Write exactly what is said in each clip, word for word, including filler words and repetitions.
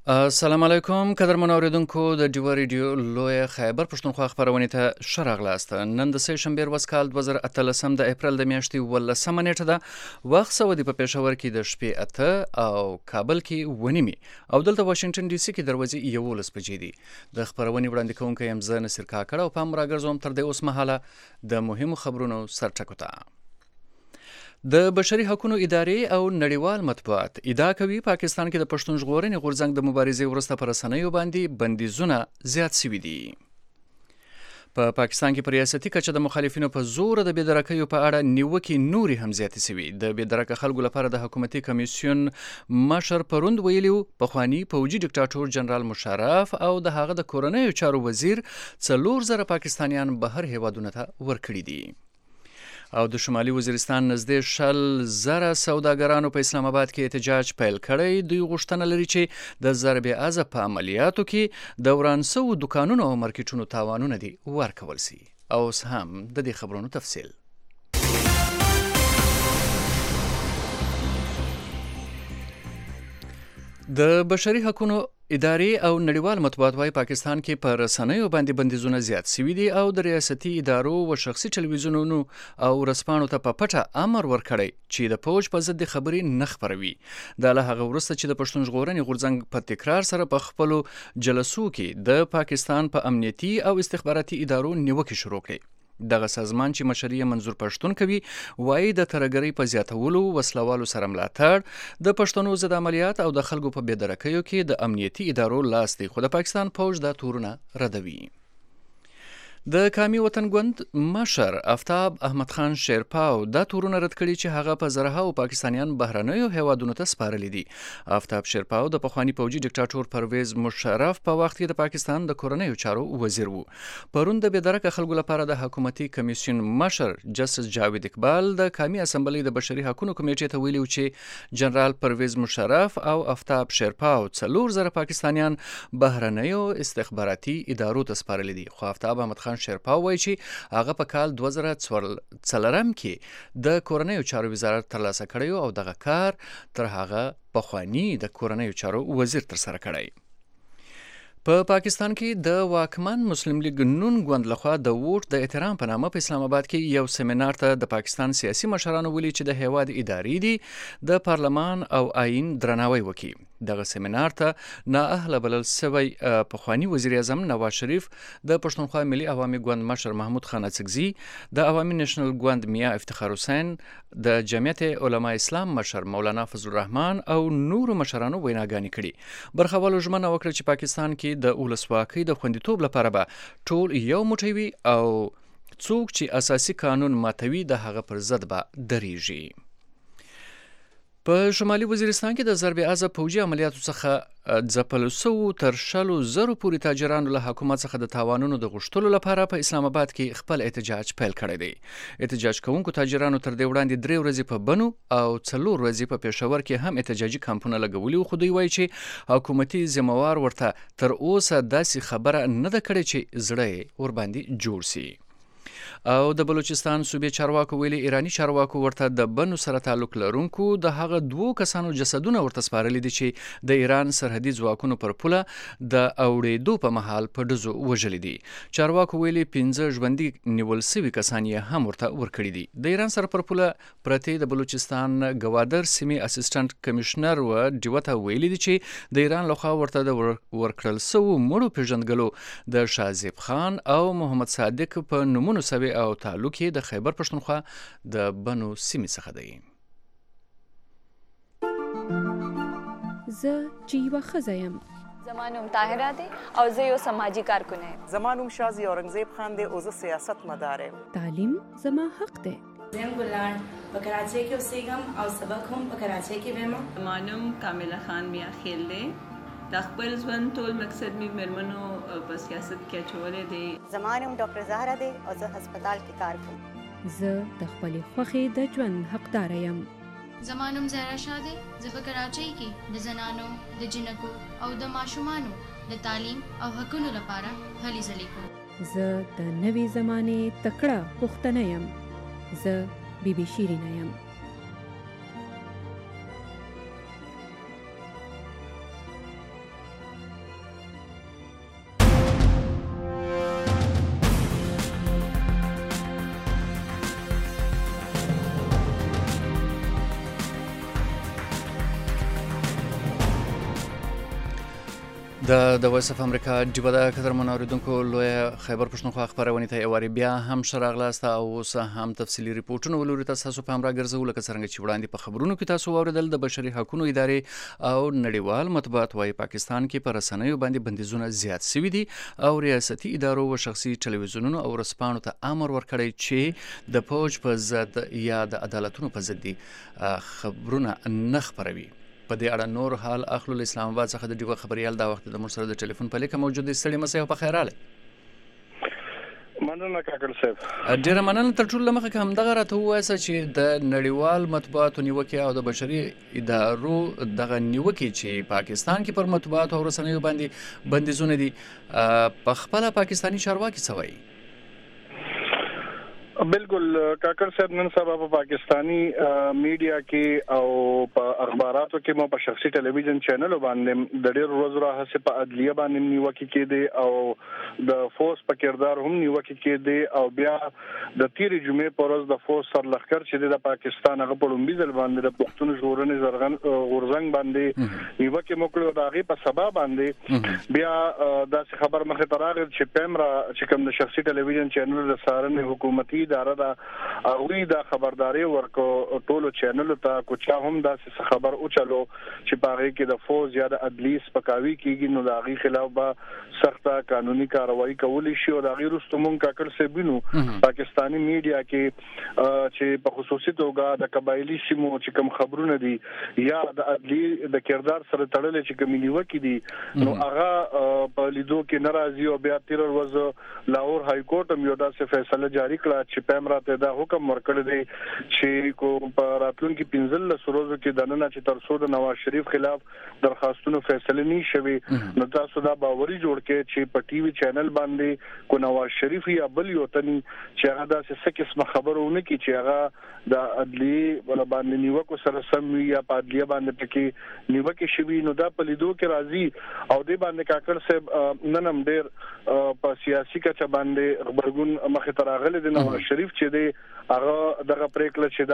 السلام علیکم قدرمن اوریدونکو د ډیو ریډیو لوی خیبر پښتونخوا خبرونه ته ښه راغلاست. نن د سه شنبې ورځ کال دوه زره اتلسم د اپریل د میاشتې ولسمه نیټه ده. وخت سعودي په پېښور کې د شپې اته او کابل کې ونیمي او دلته واشنگټن ډي سي کې دروازې یولس بجې دي. د خبرونې وړاندې کوونکی یم زه نصیر کاکړ او پام راګرځوم تر دې اوس مهاله د مهمو خبرونو سرټکو ته. د بشري حقوقو ادارې او نړیوال مطبوعات ادعا کوي پاکستان کې د پښتون ژغورنې غورځنګ د مبارزې وروسته پر رسنیو باندې بندیزونه زیات شوي دي. په پا پاکستان کې په ریاستي کچه د مخالفینو په زور د بېدرکیو په اړه نیوکې نورې هم زیاتې شوي. د بېدرکه خلکو لپاره د حکومتي کمیسیون مشر پروند ویلي و پخواني پوځي ډیکټاټور جنرال مشرف او د هغه د کورنیو چارو وزیر څلور زره پاکستانیان بهر هیوادونو ته ورکړي دي. او د شمالي وزیرستان نږدې شل زره سوداګرانو په اسلام آباد کې احتجاج پیل کړی. دوی غوښتنه لري چې د ضرب اعظم په عملیاتو کې د وران شوو دکانونو او مارکیټونو تاوانونه دي ورکول سي. اوس هم د دې خبرونو تفصیل. د بشري حقوقو ادارې او نړیوال مطبوعات وايي پاکستان کې په رسنیو باندې بندیزونه زیات شوي دي او د ریاستي ادارو او شخصي ټلویزیونونو او رسپانو ته په پټه امر ورکړی چې د پوج په ضد خبرې نه خپروي. دا له هغه وروسته چې د پښتون ژغورنې غورځنګ په تکرار سره په خپلو جلسو کې د پاکستان په امنیتي او استخباراتي ادارو نیوکې شروع کړې. دغه سازمان چې مشري منظور پښتون کوي وایي د ترهګرۍ په زیاتولو وسلوالو سره ملاتړ د پښتنو ضد عملیات او د خلکو په بېدرکیو کې د امنیتي ادارو لاس دی، خو د پاکستان پوج دا تورونه ردوي. د کامی وطن ګوند مشر آفتاب احمد خان شیرپاو دا تورونه رد کړي چې هغه په زرهاو پاکستانیان بهرنیو هیوادونو ته سپارلي دي. آفتاب شیرپاو د پخواني پوځي ډیکټاټور پرویز مشرف په وخت کې د پاکستان د کورنیو چارو وزیر وو. پرون د بېدرکه خلکو لپاره د حکومتي کمیسیون مشر جسټس جاوید اقبال د کامی اسمبلی د بشري حقوقو کمیټې ته ویلي چې جنرال پرویز مشرف او آفتاب شیرپاو څلور زره پاکستانیان بهرنیو استخباراتي ادارو ته سپارلي دي. خو آفتاب احمد خان شیرپاو وایي چې هغه په کال دوه زره څلورم کې د کورنیو چارو وزارت ترلاسه کړی او دغه کار تر هغه پخواني د کورنیو چارو وزیر ترسره کړی. په پا پاکستان کې د واکمن مسلم لیگ نون ګوند لخوا د ووټ د احترام په نامه په اسلام آباد کې یو سیمینار ته د پاکستان سیاسي مشرانو ویلي چې د هیواد ادارې دي د پارلمان او آئین درناوی وکړي. دغه سیمینار ته نااهله بلل سوی پخواني وزیر اعظم نواز شریف، د پښتونخوا ملي عوامي ګوند مشر محمود خان اڅکزي، د عوامي نېشنل ګوند میا افتخار حسین، د جمعیت علما اسلام مشر مولانا فضل الرحمن او نورو مشرانو ویناګانې کړي. برخوالو ژمنه وکړه چې پاکستان کې د ولسواکۍ د خوندیتوب لپاره به ټول یو موټی وي او څوک چې اساسي قانون ماتوي د هغه پر ضد به درېږي. په شمالي وزیرستان کې د ضرب اعظم پوځي عملیاتو څخه ځپل شوو تر شلو زرو پورې تاجرانو له حکومت څخه د تاوانونو د غوښتلو لپاره په اسلام آباد کې خپل احتجاج پیل کړی دی. احتجاج کوونکو تاجرانو تر دې وړاندې درې ورځې په بنو او څلور ورځې په پېښور کې هم احتجاجي کمپونه لګولي وو، خو دوی وایي چې حکومتي ذمہوار ورته تر اوسه داسې خبره نه ده کړې چې زړه یې ورباندې جوړ سي. او د بلوچستان صوبې چارواکو ویلي ایرانی چارواکو ورته د بنو سره تعلق لرونکو د هغه دوو کسانو جسدونه ورته سپارلي دي چې د ایران سرحدي ځواکونو پر پوله د اوړېدو په مهال په ډزو وژلي دي. چارواکو ویلي پنځه ژوندي نیول سوي کسان یې هم ورته ورکړي دي. د ایران سره پر پوله پرتې د بلوچستان ګوادر سیمې اسسټنټ کمشنر و ډیوه ته ویلي دي چې د ایران لخوا ورته د ورکړل سوو مړو پیژندګلو د شازیب خان او محمد صادق په نومونو سوي او تعلق یې د خیبر پښتونخوا د بنو سیمې څخه دی. زه چې یوه ښځه یم. زما نوم طاهره دی او زه یو سماجي کارکونه یم. زما نوم شازي اورنګزیب خان دی او زه سیاست مدار یم. تعلیم زما حق دی. زم ګلان په کراچۍ کې اوسېږم او سبق هم په کراچۍ کې وایم. زما نوم کامله خان میا خیل دی. د خپل ژوند ټول مقصد مې مېرمنو په سیاست کې اچولی دی. زما نوم ډاکټر زهره دی او زه هسپتال کې کار کوم. زه د خپلې خوښې د ژوند حقداره یم. زما نوم زهرا شاه دی. زه په کراچۍ کې د زنانو، د جنکو او د ماشومانو د تعلیم او حقونو لپاره هلې ځلې کوم. زه د نوې زمانې تکړه پښتنه یم. زه بی بی شیرینه یم. د د وایس اف امریکا ډیوه د قدرمن اوریدونکو لوی خیبر پښتونخوا خبرونه ته یواري بیا هم شراغلاسته او اوس هم تفصیلی ریپورتونه ولوري تاسو په امر ګرځول لکه څنګه چې وړاندې په خبرونو کې تاسو اوریدل د بشري حقوقو ادارې او نړیوال مطبوعات وايي پاکستان کې پر رسنیو باندې بندیزونه زیات شوي دي او ریاستي ادارو او شخصي ټلویزیونونو او رسپانو ته امر ورکړی چې د فوج په ضد یا د عدالتونو په ضد خبرونه نه خپروي. په دې اړه نور حال اخلو اسلام آباد څخه د ډیوه خبريال دا وخت د مرسره د ټلیفون په لیکه موجود ستړي مسه په خیراله مننه کاکل صاحب. ډیره مننه. تر ټولو مخکې هم دغه راته ووایسه چې د نړیوال مطبوعاتو نیوکې او د بشري ادارو دغه نیوکې چې پاکستان کې پر مطبوعاتو او رسنیو باندې بندیزونه دي په خپل پاکستانی چارواکي څه وایي؟ بالکل کاکر صاحب نن سبا په پاکستانی میډیا کې او په اخباراتو کې مو په شخصي ټلویزیون چینل باندې د ډېر ورځې راهسه په عدلیه باندې نیوکې کېدي او د فوز په کردار هم نیوکې کېدي او بیا د تیر جمعې پر ورځ د فوز سرلښکر چې د پاکستان هغه په لومبي ځل باندې د پښتون ژغورنې زرغن غورزنګ باندې نیوکې موکړو د هغه په سبا باندې بیا داسې خبر مخه تراغ چې پیمرا چې کوم د شخصي ټلویزیون چینل د سارنې حکومتي اداره دا اوی دا خبرداري ورکو ټولو چینل ته کو چا هم دا خبر او چلو چې باغې کې د فوز یا د عدلیس پکاوي کیږي نو دا غي خلاف به سخته قانوني کاروایی کولی شي او دا غیر رستمون کاکل سبینو پاکستانی میډیا کې چې په خصوصي توګه د قبایلی سیمو چې کوم خبرونه دي یا د عدلی د کردار سره تړل چې کوم نیوکې دي نو هغه په لیدو کې ناراضي او بیا تیر ورځ لاهور های کورټ هم یو داسې فیصله جاری کړه چې پیمرا ته دا حکم ورکړی دی چې کو په راتلونکي پنځل سروزو کې د نن چې تر څو د نواز شریف خلاف درخواستونو فیصله نه شوي نو تاسو دا باوري جوړ کې چې په ټي وي چینل باندې کو نواز شریف یا بل یو تني چې هغه داسې څه قسمه خبرونه کوي چې هغه د عدلی ول باندې نیوکو سره سم یا په عدلیه باندې پکې نیوکه شوي نو دا په لیدو کې راځي او د باندې کاکر صاحب ننم ډیر په سیاسي کچه باندې خبرګون مخه تراغله د نواز شریف چې دی هغه دغه پریکړه چې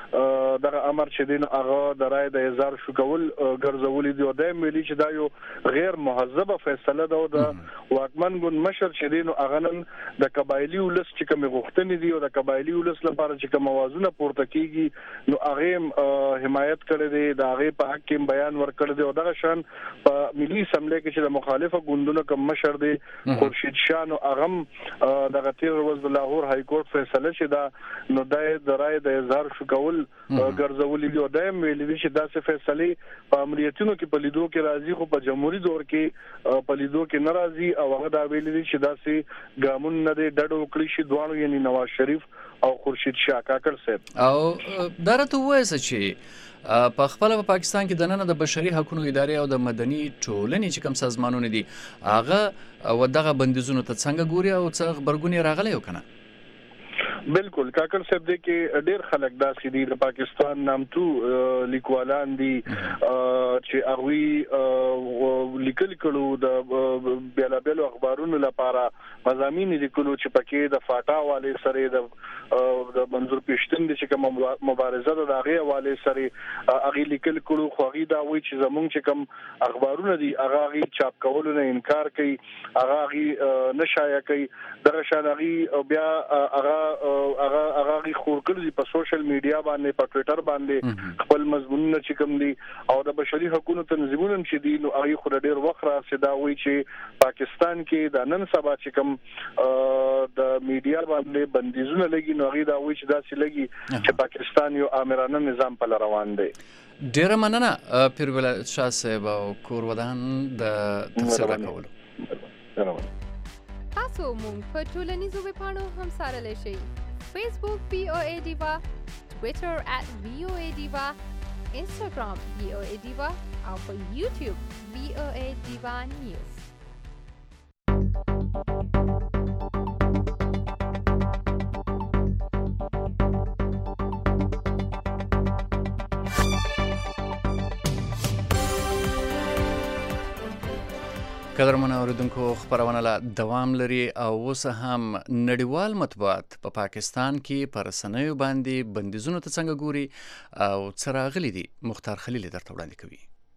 دا دغه امر چې دی هغه د رای د هزار شو کول ګرځولې دی او د ملي چې دا یو غیر مهذبه فیصله ده او د واکمن ګوند مشر چې دی نو هغه نن د قبایلی ولس چې کوم غوښتنې دي او د قبایلی ولس لپاره چې کوم موازونه پورته کیږي نو هغه حمایت کړي دی د هغه په حق کې بیان ورکړي دی او دغه شان په ملي اسمبلی کې چې د مخالفه ګوندونو کوم مشر دی خورشید شاه نو هغه دغه تیر ورځ د لاهور های کورټ فیصله چې دا نو دای درای د هزار شو کول ګرځولې دی او دایم ویلي دي چې داسې فیصله په امریتونو کې په لیدو کې راځي خو په جمهوریت دور کې په لیدو کې ناراضي او هغه دا ویلي دي چې داسې ګامون نه دی ډډو کړی شي دوانو یعنی نواز شریف او خورشید شاه کاکړ صاحب او درته وایي چې په خپل په پاکستان کې د نن د بشري حقوقو ادارې او د مدني ټولنې چې کوم سازمانونه دي هغه ودغه بندیزونو ته څنګه ګوري او څنګه خبرګونی راغلی او کنه؟ بالکل کاکل صاحب دې کې ډېر خلک داسې دي د پاکستان نامتو لیکوالان دي چې هغه لیکل کړو د بیل بیل اخبارونو لپاره مضامین لیکلو چې پکې د فاټا والے سره د د منظور پښتون د چې کوم مبارزه د هغه والے سره هغه لیکل کړو خو هغه دا وایي چې زمونږ چې کوم اخبارونه دي هغه هغه چاپ کولو نه انکار کوي هغه هغه نشایع کوي دغه شان هغه بیا هغه هغه هغه خور کړی په سوشل میډیا باندې په ټوئیټر باندې خپل مضمونونه چې کوم دي او د بشري حقوقو تنظیمونو چې دي نو هغه خو ډېر وخت راځي دا وایي چې پاکستان کې د نن سبا چې کوم د میډیا باندې بندیزونه لګي نو هغه دا وایي چې دا سې لګي چې پاکستان یو آمرانه نظام په روان دی. ډیره مننه پیربل شاه صاحب او کور ودان د تفسیر راکولو. تاسو مونږ په ټولنیزو ویبپاڼو هم سره شئ. فیسبوک وی او ای ډیوا، ټویټر ات وی او ای ډیوا، انسټاګرام وی او ای ډیوا او په یوټیوب وی او ای ډیوا نیوز. قدرمن اوریدونکو خبرونه لا دوام لري او اوس هم نړیوال مطبوعات په پاکستان کې پر رسنیو باندې بندیزونو ته څنګه ګوري او څه راغلي دي مختار خلیل درته وړاندې کوي.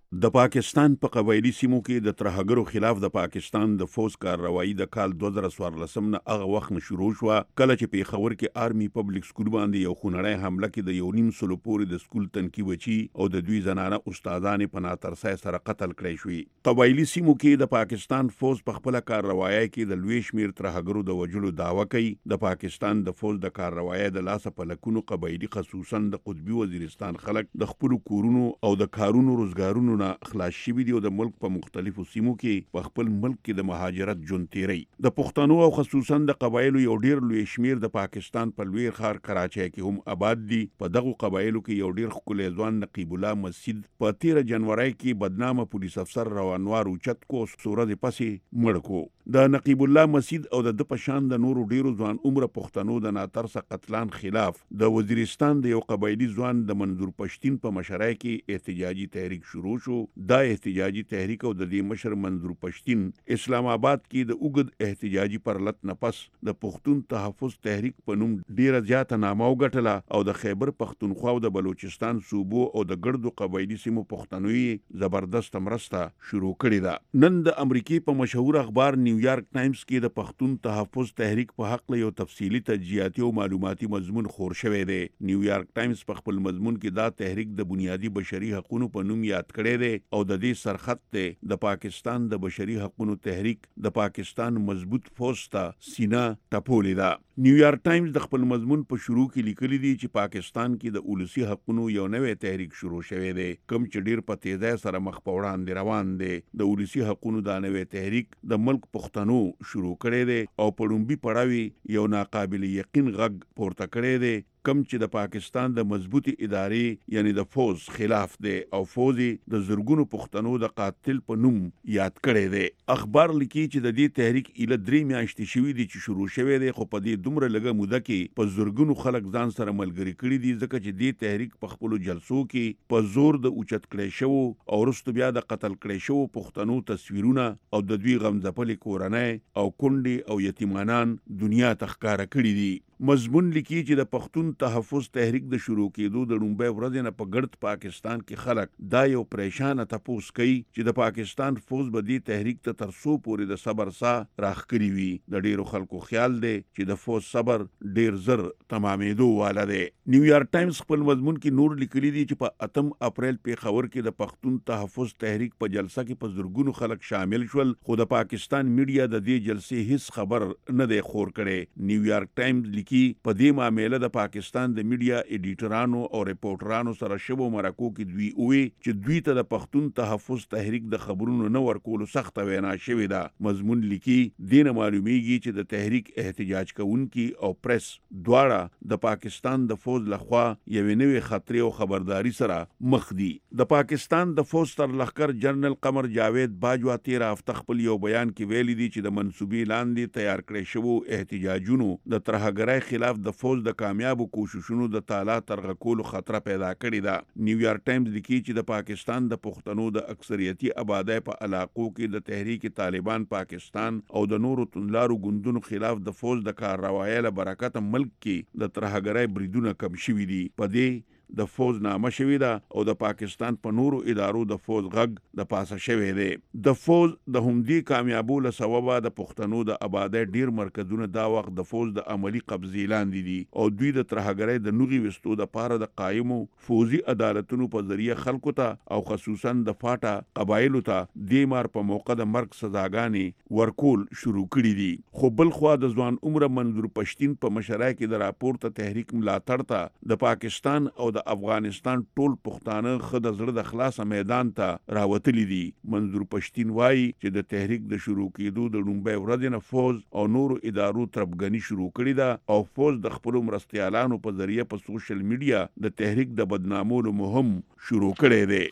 د پاکستان په قبایلی سیمو کې د ترهګرو خلاف د پاکستان د فوز کارروایي د کال دوه زره څوارلسم نه هغه وخت نه شروع شوه کله چې پیښور کې آرمي پبلک سکول باندې یو خونړی حمله کې د یو نیم سلو پورې د سکول تنکي بچي او د دوی زنانه استادانې په ناترسۍ سره قتل کړی شوې. قبایلی سیمو کې د پاکستان فوز په خپله کارروایي کې د لوی شمېر ترهګرو د وژلو دعوه کوي. د پاکستان د فوز د کارروایي د لاسه په لکونو قبایلي خصوصا د قطبي وزیرستان خلک د خپلو کورونو او د کارونو روزګارونو نه خلاص شوي دي او د ملک په مختلفو سیمو کې په خپل ملک کې د مهاجرت ژوند تیری. د پښتنو او خصوصا د قبایلو یو ډیر لوی شمیر د پاکستان په لوی ښار کراچۍ کې هم آباد دي. په دغو قبایلو کې یو ډیر ښکلی ځوان نقیب الله مسجد په تیره جنورۍ کې بدنامه پولیس افسر روانوار اوچت کو څو ورځې پسې مړ کو. د نقیب الله مسجد او د ده په شان د نورو ډیرو ځوان عمره پښتنو د ناترسه قتلان خلاف د وزیرستان د یو قبایلي ځوان د منظور پښتین په مشرۍ کې احتجاجي تحریک شروع شو. دا احتجاجي تحریک او د دې مشر منظور پښتین اسلام آباد کې د اوږد احتجاجي پرلت نه پس د پښتون تحفظ تحریک په نوم ډیره زیاته نامه وګټله او د خیبر پښتونخوا او د بلوچستان صوبو او د ګردو قبایلي سیمو پښتنو یې زبردست مرسته شروع کړې ده. نن د امریکای په مشهور اخبار نیویارک ټایمز کې د پښتون تحفظ تحریک په حق له یو تفصیلی تجزیاتي او معلوماتي مضمون خور شوی دی. نیویارک ټایمز په خپل مضمون کې دا تحریک د بنیادی بشري حقوقو په نوم یاد کړی دی او د دې سرخط دی د پاکستان د بشري حقوقو تحریک د پاکستان مضبوط فوج ته سینه ټپولې ده. نیویارک ټایمز د خپل مضمون په شروع کې لیکلي دي چې پاکستان کې د ولسی حقوقو یو نوې تحریک شروع شوی دی کوم چې ډیر په تیزی سره مخ په وړاندې روان دی. د ولسی حقوقو دا نوې تحریک د ملک پښتنو شروع کړی دی او په لومبي پړاو یو ناقابل یقین غږ پورته کړی دی کم چې د پاکستان د مضبوطی ادارې یعنی د فوز خلاف دی او فوزي د زرګونو پښتنو د قاتل په نوم یاد کړی دی. اخبار لیکي چې د دې تحریک اله درې میاشتې شوي دي چې شروع شوی دی خو په دې دومره لږه موده کې په زرګونو خلک ځان سره ملګري کړي دي ځکه چې دې تحریک په خپلو جلسو کې په زور د اوچت کړی شوو او وروسته بیا د قتل کړی شوو پښتنو تصویرونه او د دوی غمځپلې کورنۍ او کونډې او یتیمانان دنیا ته ښکاره کړي دي. مضمون لیکي چې د پښتون تحفظ تحریک د شروع کېدو د لومبۍ ورځې نه په ګرد پاکستان کې خلک دا یو پریشانه تپوس کوي چې د پاکستان فوز به دې تحریک ته تر څو پورې د صبر ساه راښکلي وي. د ډیرو خلکو خیال دی چې د فوز صبر ډیر زر تمامېدو واله دی. نیویارک ټایمز خپل مضمون کې نور لیکلي دي چې په اتم اپریل پیښور کې د پښتون تحفظ تحریک په جلسه کې په زرګونو خلک شامل شول خو د پاکستان میډیا د دې جلسې هیڅ خبر نه دی خور کړی. نیویارک ټایمز لیکي په دې معاملې د پاکستان د میډیا ایډیټرانو او ریپورټرانو سره شبو مرکو کې دوی وی چې دوی ته د پښتون تحفظ تحریک د خبرونو نه ورکولو سخت وینا شوې ده. مضمون لیکي دینه معلومیږي چې د تحریک احتجاج کوونکي او پریس دواړه د پاکستان د فوج لخوا یوې نوې خطرې او خبرداري سره مخ دي. د پاکستان د فوج تر لښکر جنرال قمر جاوید باجوا تیره هفته خپل یو بیان کې ویلي دي چې د منصوبې لاندې تیار کړی شوو احتجاجونو د ترهګرۍ خلاف د فوج د کامیابو کوششونو د تالا ترغه کولو خطر پیدا کړی ده. نیویارک ټایمز لیکي چې د پاکستان د پښتنو د اکثریتي آبادی په علاقو کې د تحریک طالبان پاکستان او د نورو توندلارو ګوندونو خلاف د فوج د کارروایۍ له برکته ملک کې د ترهګرۍ بریدونه کم شوي دي. په دې د فوج نامه شوی ده او د پاکستان په نورو ادارو د فوج غږ د پاسه شوی دی. د فوج د همدې کامیابو له سببه د پښتنو د آبادی ډیر مرکزونه دا وخت د فوج د عملی قبضې لاندې دي او دوی د ترهګرۍ د نوغي وستو د پاره د قایمو فوزي عدالتونو په ذریعه خلکو ته او خصوصا د فاټا قبایلو ته د مار په موقع د مرګ سزاګانې ورکول شروع کړي دي. خو بل خوا د ځوان عمره منظور پښتین په مشرۍ کې د راپورته تحریک ملاتړ ته د پاکستان او د افغانستان ټول پښتانه خد زړه د خلاصه میدان ته راوتلی دي. منظور پښتین وایي چې د تحریک د شروع کېدو د لومبۍ ورځې نه فوج او نورو ادارو تربګني شروع کړې ده او فوج د خپلو مرستیالانو په ذریعه په سوشل میډیا د تحریک د بدنامولو مهم شروع کړی دی.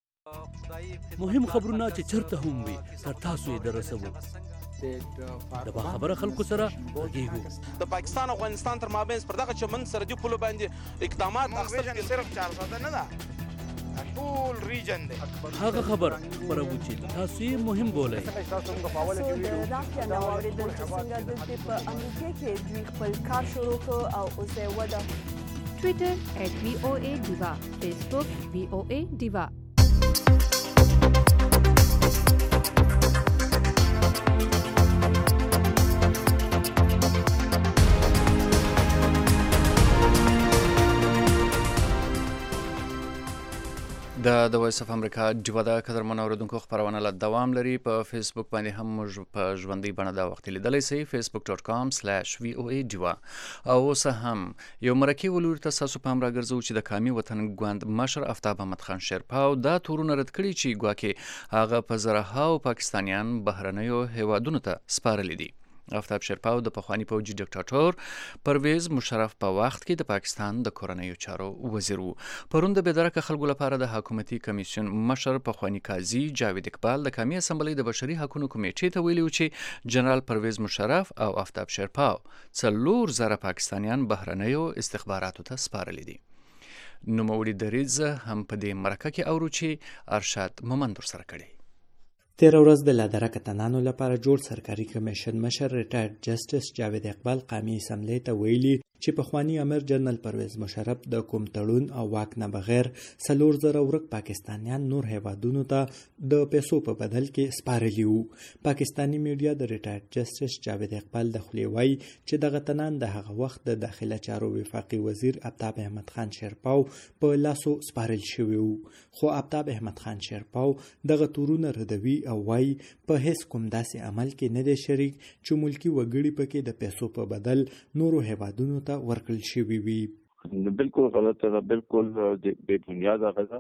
مهم خبرونه چې چرته هم وي تر تاسو یې درسوو. د باخبره خلکو سره غږیږو. د پاکستان او افغانستان تر مابین پر دغه چمن سرحدي پولو باندې اقدامات اخیستل صرف چار ساده نه ده ټول ریجن دی. هغه خبر خبرو چې تاسو یې مهم بولئ. تاسو موږ په اوله کې ویډیو راځي نو اوریدل چې څنګه د په امریکا کې دوی خپل کار شروع کړ او اوس یې ودا ټوئیټر @وی او ای ډیوا، فیسبوک وی او ای ډیوا. د وایس اف امریکا ډیوا د قدرمن اوریدونکو خبرونه له دوام لري. په فیسبوک باندې هم موږ په ژوندۍ بڼه دا وخت لیدلی سئ facebook dot com slash v o a ډیوا. او اوس هم یو مرکه ولور ته تاسو پام راګرځو چې د کامي وطن ګوند مشر آفتاب احمد خان شیرپاو دا تورونه رد کړي چې ګواکې هغه په زرهاو پاکستانیان بهرنیو هیوادونو ته سپارلي دي. آفتاب شیرپاو د پخوانی پوځي ډیکټاتور پرویز مشرف په وخت کې د پاکستان د کورنیو چارو وزیر و. پرون د بېدرکه خلکو لپاره د حکومتي کمیسیون مشر پخوانی قاضي جاوید اقبال د کامي اسمبلی د بشري حقوقو کمیټې ته ویلي و چې جنرال پرویز مشرف او آفتاب شیرپاو څلور زره پاکستانیان بهرنیو استخباراتو ته سپارلي دي. نوموړي دریځ هم په دې مرکه کې اورو چې ارشاد مومند ورسره کړی. تیر ورځ د لادرکه تنانو لپاره جوړ سرکاري کمیشن مشر ریټایرډ جسټس جاوید اقبال قامي اسمبلی ته ویلي چې پخوانی امیر جنرال پرویز مشرف د کوم تړون او واک نه بغیر څلور زره ورک پاکستانیان نور هیوادونو ته د پیسو په بدل کې سپارلي وو. پاکستانی میډیا د ریټایرډ جسټس جاوید اقبال د خولې وایي چې دغه تنان د هغه وخت د داخله چارو وفاقي وزیر آفتاب احمد خان شیرپاو په لاسو سپارل شوي وو. خو آفتاب احمد خان شیرپاو دغه تورونه ردوي او وایي په هیڅ کوم داسې عمل کې نه دی شریک چې ملکی وګړي پکې د پیسو په بدل نورو هیوادونو ته ورکړل شوي وي. بالکل غلطه ده، بالکل بې بنیاده ده.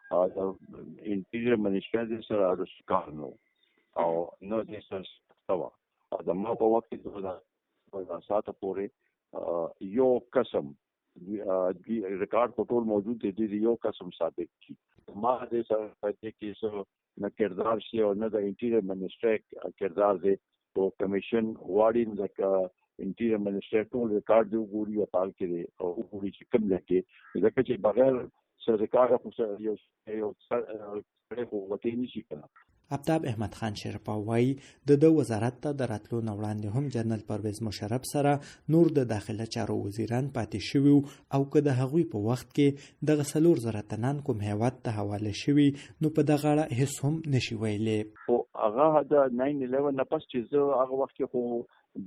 انټیریور منسټر د سره اړوند نو او نو د سره او د ما په وخت کې د ساته پورې یو قسم د ریکارډ په ټول موجود دی د یو قسم ثابت کی ما د سره پاتې کې سو نه کردار شي او نه د انټیریور منسټر کردار دی او کمیشن واړین د انټیریور منسټر ټول ریکارډ دی وګوري او پال کې او وګوري چې کوم لکه ځکه چې بغیر سر ریکارډ خو یو یو سره خو وته نشي کنه. آفتاب احمد خان شیرپاو وایي د د وزارت ته د راتلو نه وړاندې هم جنرال پرویز مشرف سره نور د داخله چارو وزیران پاتې شوي او که د هغوی په وخت کې دغه څلور زره تنان کوم هیواد ته حواله شوي نو په دغه اړه هیڅ هم نشي ویلی. خو هغه د ناین الیون نه پس چې زه هغه وخت کې خو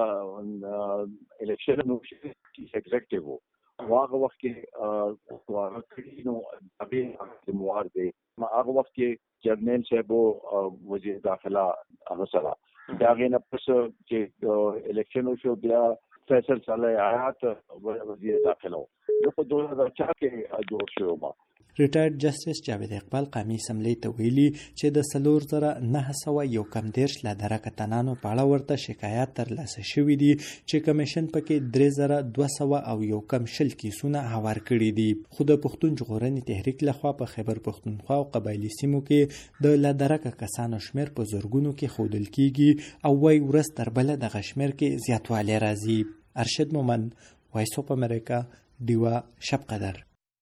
دلته الیکشن نو شي ایگزیکټیو و هغه وخت کې هغه کړي نو هغه د موارد دی ما هغه وخت کې جرنیل صاحب وزیر داخله هغه سره دا غینه پس چې الیکشن شو بیا فیصل صالح آیات وزیر داخله نو په دوه هزار چار کې جوړ شو. ما ریټایرډ جسټس جاوید اقبال قامي اسمبلی ته ویلي چې د څلور زره نه سوه یو کم دېرش لادرکه تنانو په اړه ورته شکایات ترلاسه شوي دي چې کمیشن پکې درې زره دوه سوه او یو کم شل کیسونه هوار کړي دي. خو د پښتون ژغورنې تحریک لخوا په خیبر پښتونخوا او قبایلي سیمو کې د لادرکه کسانو شمیر په زرګونو کې ښودل کیږي او وایي ورځ تر بله دغه شمیر کې زیاتوالی راځي. ارشد مومند، وایس اف امریکا، ډیوا، شب قدر.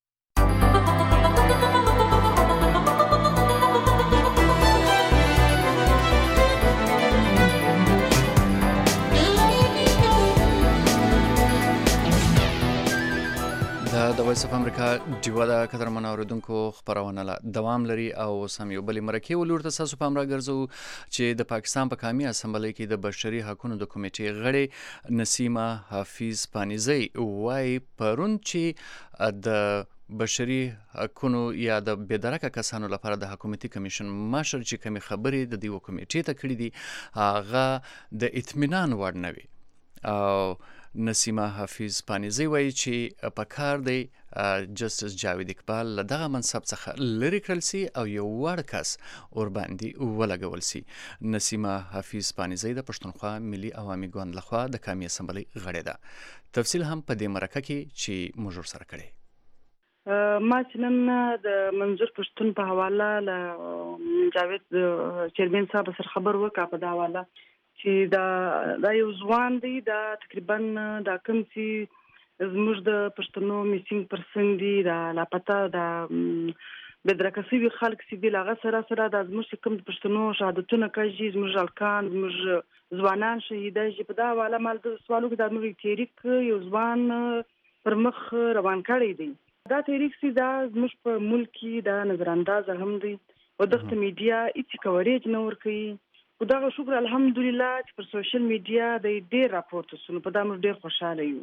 د وایس اف امریکا ډیوا د قدرمن اوریدونکو خبرونه لا دوام لري او سم یو بل مرکه ولور ته تاسو پام راګرځو چې د پاکستان په کامي اسمبلی کې د بشري حقوقو د کمیټې غړي نسیمه حافظ پانیزی وایي پرون چې د بشري حقوقو یا د بېدرکه کسانو لپاره د حکومتي کمیشن مشر چې کومې خبرې د دیو کمیټې ته کړې دي هغه د اطمینان وړ نه وي. او نسیمه حافظ پانیزی وایي چې په کار دی جسټس جاوید اقبال له دغه منصب څخه لرې کړل سي او یو وړ کس ورباندې ولګول سي. نسیمه حافظ پانیزی د پښتونخوا ملي عوامي ګوند لخوا د کامي اسمبلی غړې ده. تفصیل هم په دې مرکه کې چې موږ سره کړی. ما چې نن د منظور پښتون په حواله له جاوید چیرمن صاحب سره خبر وکړه په دا حواله چې دا دا یو ځوان دی دا تقریبا دا کوم چې زموږ د پښتنو میسینګ پرسن دی دا لاپته دا بدرکه سوي خلک چې دی هغه سره سره د زموږ کوم پښتنو شهادتونه کوي زموږ الکان زموږ ځوانان شهیدای چې په دا حواله مال د سوالو کې د موږ تحریک یو ځوان پر مخ روان کړی دی. دا تحریک چې دا زموږ په ملک کې دا نظر انداز هم دی او دغه میډیا هیڅ کوریج نه ورکوي. خو دغه شکر الحمدلله چې پر سوشل میډیا د ډېر راپورته سونه په دا موږ ډېر خوشاله یو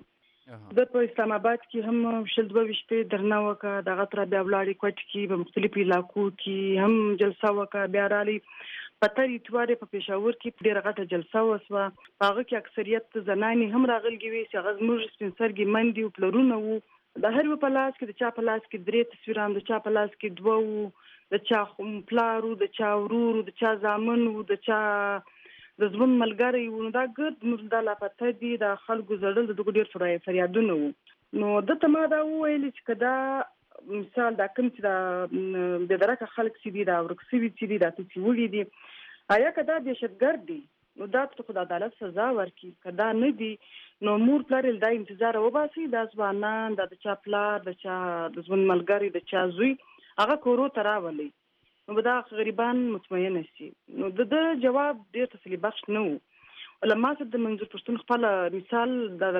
د په اسلام آباد کې هم شل دوه وشته درنه وکړه دغه تر بیا ولاړې کوټ کې په مختلفو علاقو کې هم جلسه وکړه بیا رالي پتري تواره په پېښور کې ډېره غټه جلسه وسوه هغه کې اکثریت زنانې هم راغلي وي چې هغه زموږ سپینسرګي مندي او پلرونه وو د هر یو په لاس کې د چا په لاس کې درې تصویران د چا په لاس کې دوه وو د چا پلارو د چا ورورو د چا زامن وو د چا د ژوند ملګری وو. دا ګرد موږ دا لاپته دي د خلکو زړل د دغه ډېر فریادونه وو. نو دته ما دا وویل چې کدا مثال دا کوم چې دا د درکه خلک چې دي دا ورکسوي چې دي دا چې ولې دي آیا کدا دهشتګرد دي نو دا ته خدای عدالت سزا ورکړي کدا نه دي نو مور پلار دا انتظار وباسي دا ځوانان د چا پلار د چا د ژوند ملګری د چا زوی هغه کورو ته راولي نو دا غریبان مطمئن شي. نو د جواب ډېر تسلی بخش نه وو لما چې د منظور پښتون خپل مثال د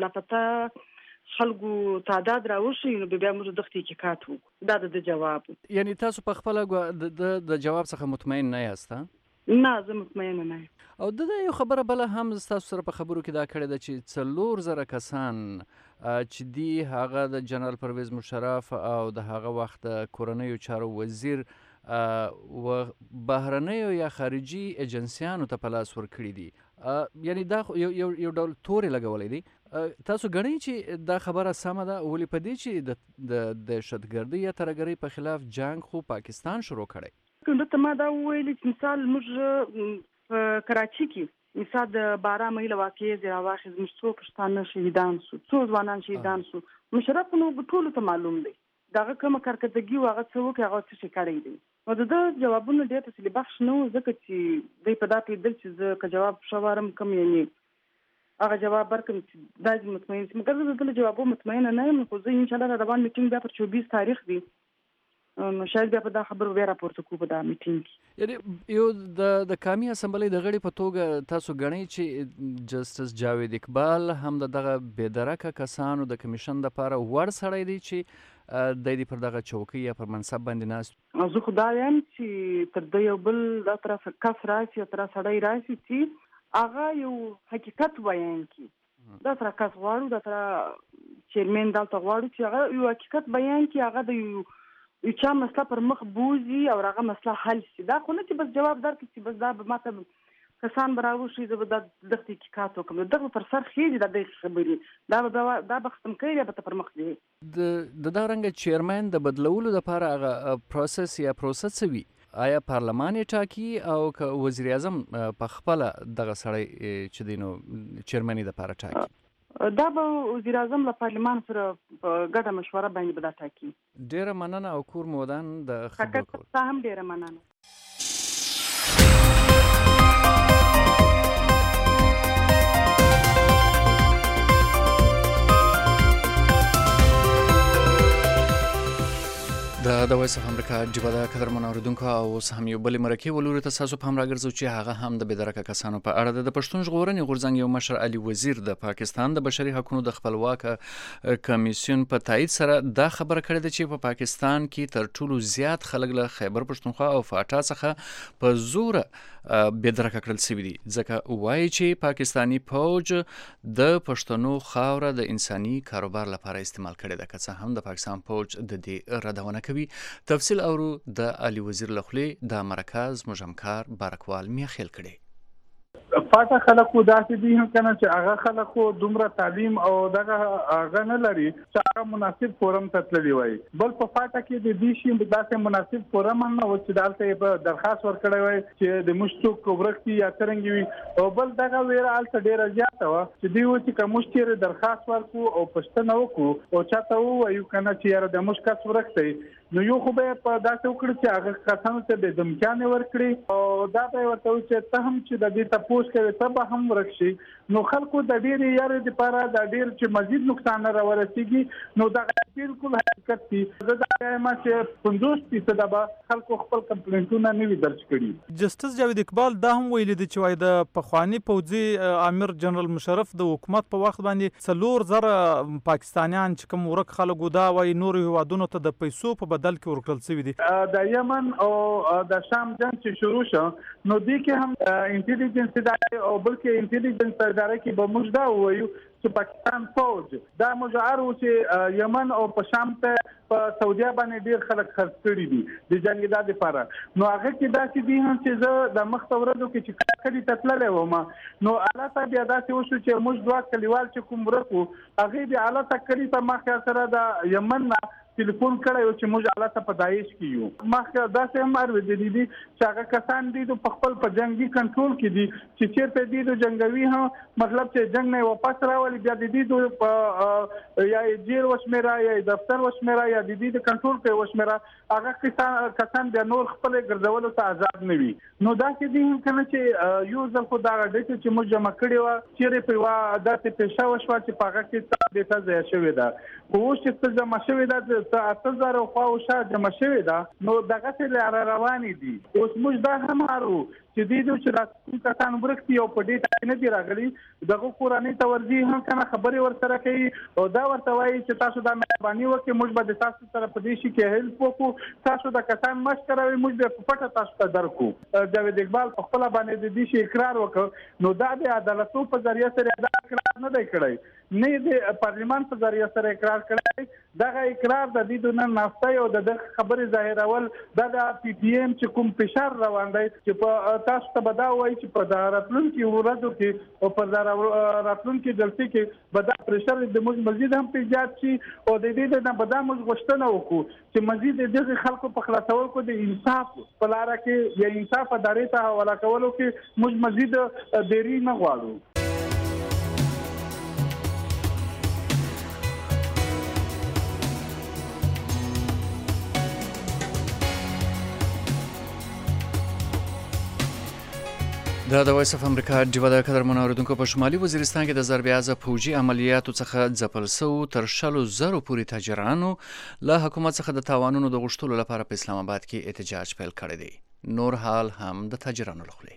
لاپته خلکو تعداد راوشي نو بیا موږ د تحقیق کاتو دا د جواب یعنی تاسو په خپل د د جواب څخه مطمئن نه یاست؟ نه زه مطمئن نه یم. او د یو خبره بل هم تاسو سره په خبرو کې دا کړی ده چې څلور زره کسان چې دی هغه د جنرال پرویز مشرف او د هغه وخت کورنیو چارو وزیر و بهرنیو یا خارجي ایجنسیانو ته په لاس ورکړي دي یعنی دا یو یو ډول تورې لګولی دی. تاسو ګڼئ چې دا خبره سمه ده ولې په دې چې د دهشتګردۍ یا ترهګرۍ په خلاف جنګ خو پاکستان شروع کړی؟ دلته ما دا وویل چې مثال موږ په کراچي کې مثال د بارا مهیله واقعې زیرا واخیز موږ څو پښتانه شهیدان سو څو ځوانان شهیدان سو مشرف نو ټولو ته معلوم دی دغه کومه کارکردګي او هغه څه وکړي هغه څه شي کړی دی. نو د ده جوابونه ډېر تسلي بخش نه وو ځکه چې دوی په دا پوهېدل چې زه که جواب ښه وارم کوم یعنې هغه جواب ورکړم چې دا دې مطمئن شي مګر زه د ده له جوابو مطمئنه نه یم خو زه انشاءالله را روان میټینګ بیا پر چوبیس تاریخ دی نو شاید بیا په دا خبرو بیا راپورته کړو په دا میټینګ کې. یعنې یو د د قامي اسمبلۍ د غړي په توګه تاسو ګڼئ چې جسټس جاوید اقبال هم د دغه بېدرکه کسانو د کمیشن دپاره وړ سړی دی چې دی دې پر دغه چوکۍ یا پر منصب باندې ناست؟ زه خو دا یم چې تر ده یو بل دا طرفه کس راشي یا طرف سړی راشي چې هغه یو حقیقت بیان کړي دا سره کس غواړو دا سره چیرمین دلته غواړو چې هغه یو حقیقت بیان کړي هغه د یو یو چا مسله پر مخ بوزي او هغه مسله حل شي دا خو نه چې بس جواب درکړي چې بس دا به ماته کسان به راوشي زه به دا دغه تحقیقات وکړم دغه پر سر خېږي دا دغه خبرې دا به دا به ختم کوي یا به ته پر مخ ځي. د دغه رنګه چیرمین د بدلولو دپاره هغه پروسس یا پروسس څه وي؟ آیا پارلمان یې ټاکي او که وزیر اعظم په خپله دغه سړی چې دی نو چیرمنۍ دپاره ټاکي؟ دا به وزیر اعظم له پارلمان سره په ګډه مشوره باندې به دا ټاکي. ډېره مننه او کور مو ودان د خبرو کولو. ستا هم ډېره مننه. د د وایس اف امریکا ډیوه ده قدرمنو اوریدونکو او اوس هم یو بلې مرکې ولوري ته ستاسو پام راګرځو چې هغه هم د بېدرکه کسانو په اړه ده. د پښتون ژغورنې غورځنګ یو مشر علي وزیر د پاکستان د بشري حقوقو د خپلواکه کمیسیون په تایید سره دا خبره کړې ده چې په پاکستان کې تر ټولو زیات خلک له خیبر پښتونخوا او فاټا څخه په زوره بېدرکه کړل شوي دي ځکه وایي چې پاکستاني فوج د پښتنو خاوره د انساني کاروبار لپاره استعمال کړې ده که څه هم د پاکستان فوج د دې ردونه کوي. تفصیل اورو د علي وزیر لخوا د مرکز مجمکار بارکوال میخیل کړي. فاټا خلکو داسې دي هم کنه چې هغه خلکو دومره تعلیم او دغه هغه نه لري چې هغه مناسب فورم ته تللی وای بل په فاټا کې د دې شي داسې مناسب فورم هم نه و چې دالته په درخواست ورکړی وای چې د مشتو کوبرکتي یا څنګه وي او بل دغه ویره الته ډیره زیاته و چې دی و چې کومشتي درخواست ورکو او پښتنه وکړو او چاته وایو کنه چې یاره د مشکاس ورکتي نو یو خو به په داسې وکړي چې هغه کسانو ته د دمکانې ورکړي او دا به ورته وي چې ته هم چې د دې تپوس کوي ته به هم ورکشي نو خلکو د ډېرې یارې دپاره د ډېر چې مزید نقصان نه راورسېږي نو دغه بالکل حقیقت دي. زه دا وایم چې پنځوس فیصده به خلکو خپل کمپلینټونه نه وي درج کړي. جسټس جاوید اقبال دا هم ویلي دي چې وایي د پخواني پوځي امیر جنرال مشرف د حکومت په وخت باندې څلور زره پاکستانیان چې کوم ورک خلکو دا وایي نورو هیوادونو ته د پیسو په بدل کې ورکړل شوي دي. د یمن او د شام جنګ چې شروع شو نو دې کې هم انټيليجنس ادارې او بلکې انټيليجنس ادارې کې به موږ دا وایو چې پاکستان فوج دا مجعر و چې یمن او په شام ته په سعودي باندې ډیر خلک خرڅ کړي دي د جنگیداد لپاره. نو هغه کې دا چې دي هم چې زه د مخ ورځو کې چې کړي تتللې وم نو الله تعالی بیا دا چې وشو چې موږ دوه کلیوال چې کوم ورکو هغه بیا الله تعالی په مخ سره د یمن ټلیفون کړی چې موږ الله ته په داعش کې یو. مخکې داسې هم اورېدلي دي چې هغه کسان دي په خپل په جنگي کنټرول کې دي چې چېرته دي د جنګوي هم مطلب چې جنگ نه واپس راولي بیا د دې په یا جیل وشمیره یا دفتر وشمیره یا د دې د کنټرول کې وشمیره هغه کسان کسان بیا نور خپل ګرځولو ته آزاد نه وي. نو داسې دي هم کنه چې یو ځل خو دا ډېر چې موږ جمع کړي و چیرې په وا داسې پیښه وشوه چې په هغه کې ډیټا ځای شوې ده. خو اوس چې جمع شوې ده ته اته زره خو شا جمع شوې ده نو دغه څه لاره روانې دي. اوس موږ دا هم هارو چې دې د چې راتلونکي کسان ورکتي او په دې ټاکنه دی راغلي دغه قرآني تورځي هم کنه خبرې ورسره کوي او دا ورته وایي چې تاسو دا مهرباني وکړئ موږ به تاسو سره په دې شي کې هیلپ وکړو تاسو د کسان مشکروي موږ به په پټه تاسو ته درکو. جاوید اقبال په خپل باندې د دې شي اقرار وکړ نو دا د عدالتو په ذریعہ سره دا اقرار نه دی کړی نه د پارلیمان په ذریعہ سره اقرار کړی. دغه اقرار د دې د نن نافته او د خبرې ظاهرول د پی ټی ایم چې کوم فشار روان دی چې په تاسو ته بدا وایي چې په راتلونکي ورځو کې او په راتلونکي جلسې کې بدا پرشر د موږ مزید هم پیجات شي او د دې نه بدا موږ غوښتنه وکړو چې مزید د خلکو په خلاصول کو د انصاف په لار کې یا انصاف ادارې ته حواله کولو کې موږ مزید دیری نه غواړو. دا د وایس اف امریکا ډیوه د قدرمنو اوریدونکو په شمالي وزیرستان کې د ضربیازه پوجي عملیاتو څخه ځپل سو تر شلو زرو پورې تاجرانو له حکومت څخه د تاوانونو د غوښتلو لپاره په اسلام آباد کې احتجاج پیل کړی دی. نور حال هم د تاجرانو لخوا.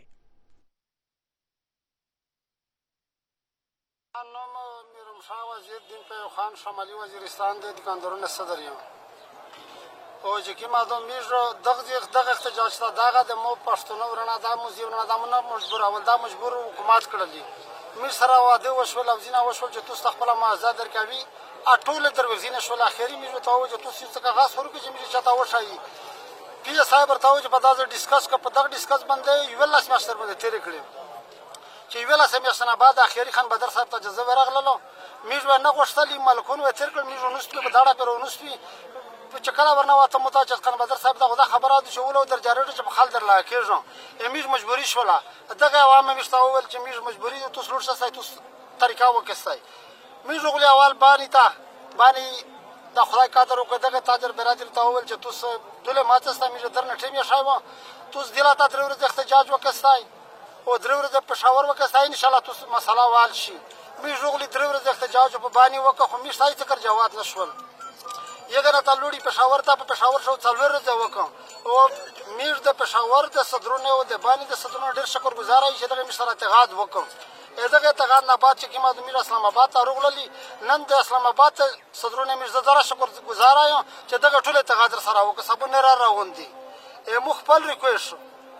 نام میرمشاه وزیر دین پیو خان شمالی وزیرستان د دکاندارانو صدر یم او چې کی مادام میجو دغه دغه احتجاج ته دغه د مو پښتون ورنه د موزیم نه د مو مجبور اول د مجبور حکومت کړلی میر سره واده وشول او زینا وشول چې تاسو خپل معاهده درکوي اټول دروازینه شول اخیری میجو ته و چې تاسو څه کاغذ ورکړي چې میجو چاته وشایي پی اس آی برتاو چې په دغه ډیسکس کا په دغه ډیسکس باندې یو لاس ماستر باندې تیر کړی چې یو لاس میاشتنه بعد اخیری خان بدر صاحب ته جزا ورغللو میجو نه غوښتلی ملکون و تیر کړ میجو نوستو په داړه پر ونوستي چې کله ورنه واته متاجد خان بدر صاحب دغه خبره د شولو در جارډ چې په خل در لا کېږم امیج مجبوری شولا دغه عوامه مشته اول چې میج مجبوری تو سلوړ شای تو طریقه وکستای میج غلی اول بانی تا بانی د خدای قادر وکړه دغه تاجر برادر ته اول چې تو دله ماته ستا میج در نه ټیم شایو تو دلا تا درو ورځ احتجاج وکستای او درو ورځ په شاور وکستای ان شاء الله تو مسله وال شي میج غلی درو ورځ احتجاج په بانی وکړه خو میج تای ذکر جواب نشول یګنه تلوړي پېښور ته په پېښور شو څلور ورځې وکړم او میر د پېښور د صدرونو او د بانی د صدرونو ډېر شکر ګزار یم چې دغه میر سره اتحاد وکړم دغه اتحاد نه بعد چې کومه د میر اسلام آباد ته راغللی نن د اسلام آباد صدرونو میر زه زره شکر ګزار یم چې دغه ټول اتحاد سره وکړ سبونه را روندي مو خپل ریکوست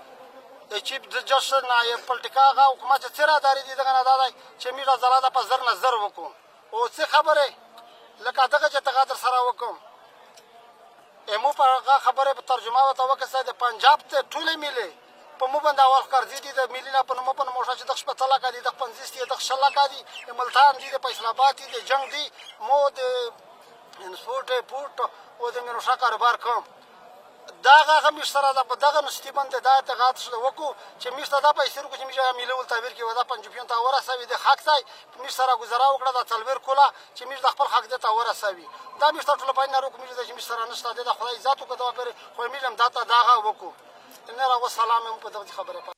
چې د جشن نه پلټیکا غا حکومت چې را داري دغه نه دای چې میر زلاده په زر نظر وکړو او څه خبره لکه دغه چې تقادر سره وکم امو په هغه خبره په ترجمه وته وکړه د پنجاب ته ټولې ملي په مو باندې اول قرضې دي د ملي نه په نوم په موشه چې د شپته لا کدي د پنځه دي د شلا کدي د ملتان دي د فیصل آباد دي د جنگ دي مو د انسپورټ پورټ او د منوشه کاروبار کوم داغه هغه مشتره ده په دغه نستی باندې دا اعتقاد شله وکړو چې مشته دا پیسې ورکړو چې مشه میله ول تعبیر کې ودا پنځپیون ته ورسوي د حق ځای مشتره گزاره وکړه د تلویر کوله چې مشه د خپل حق د ته ورسوي دا مشته ټول پاین نه روک مشه د مشتره نشته د خدای ذات کو دا پر خو مشه دا ته داغه وکړو ان راغو سلام هم په دغه خبره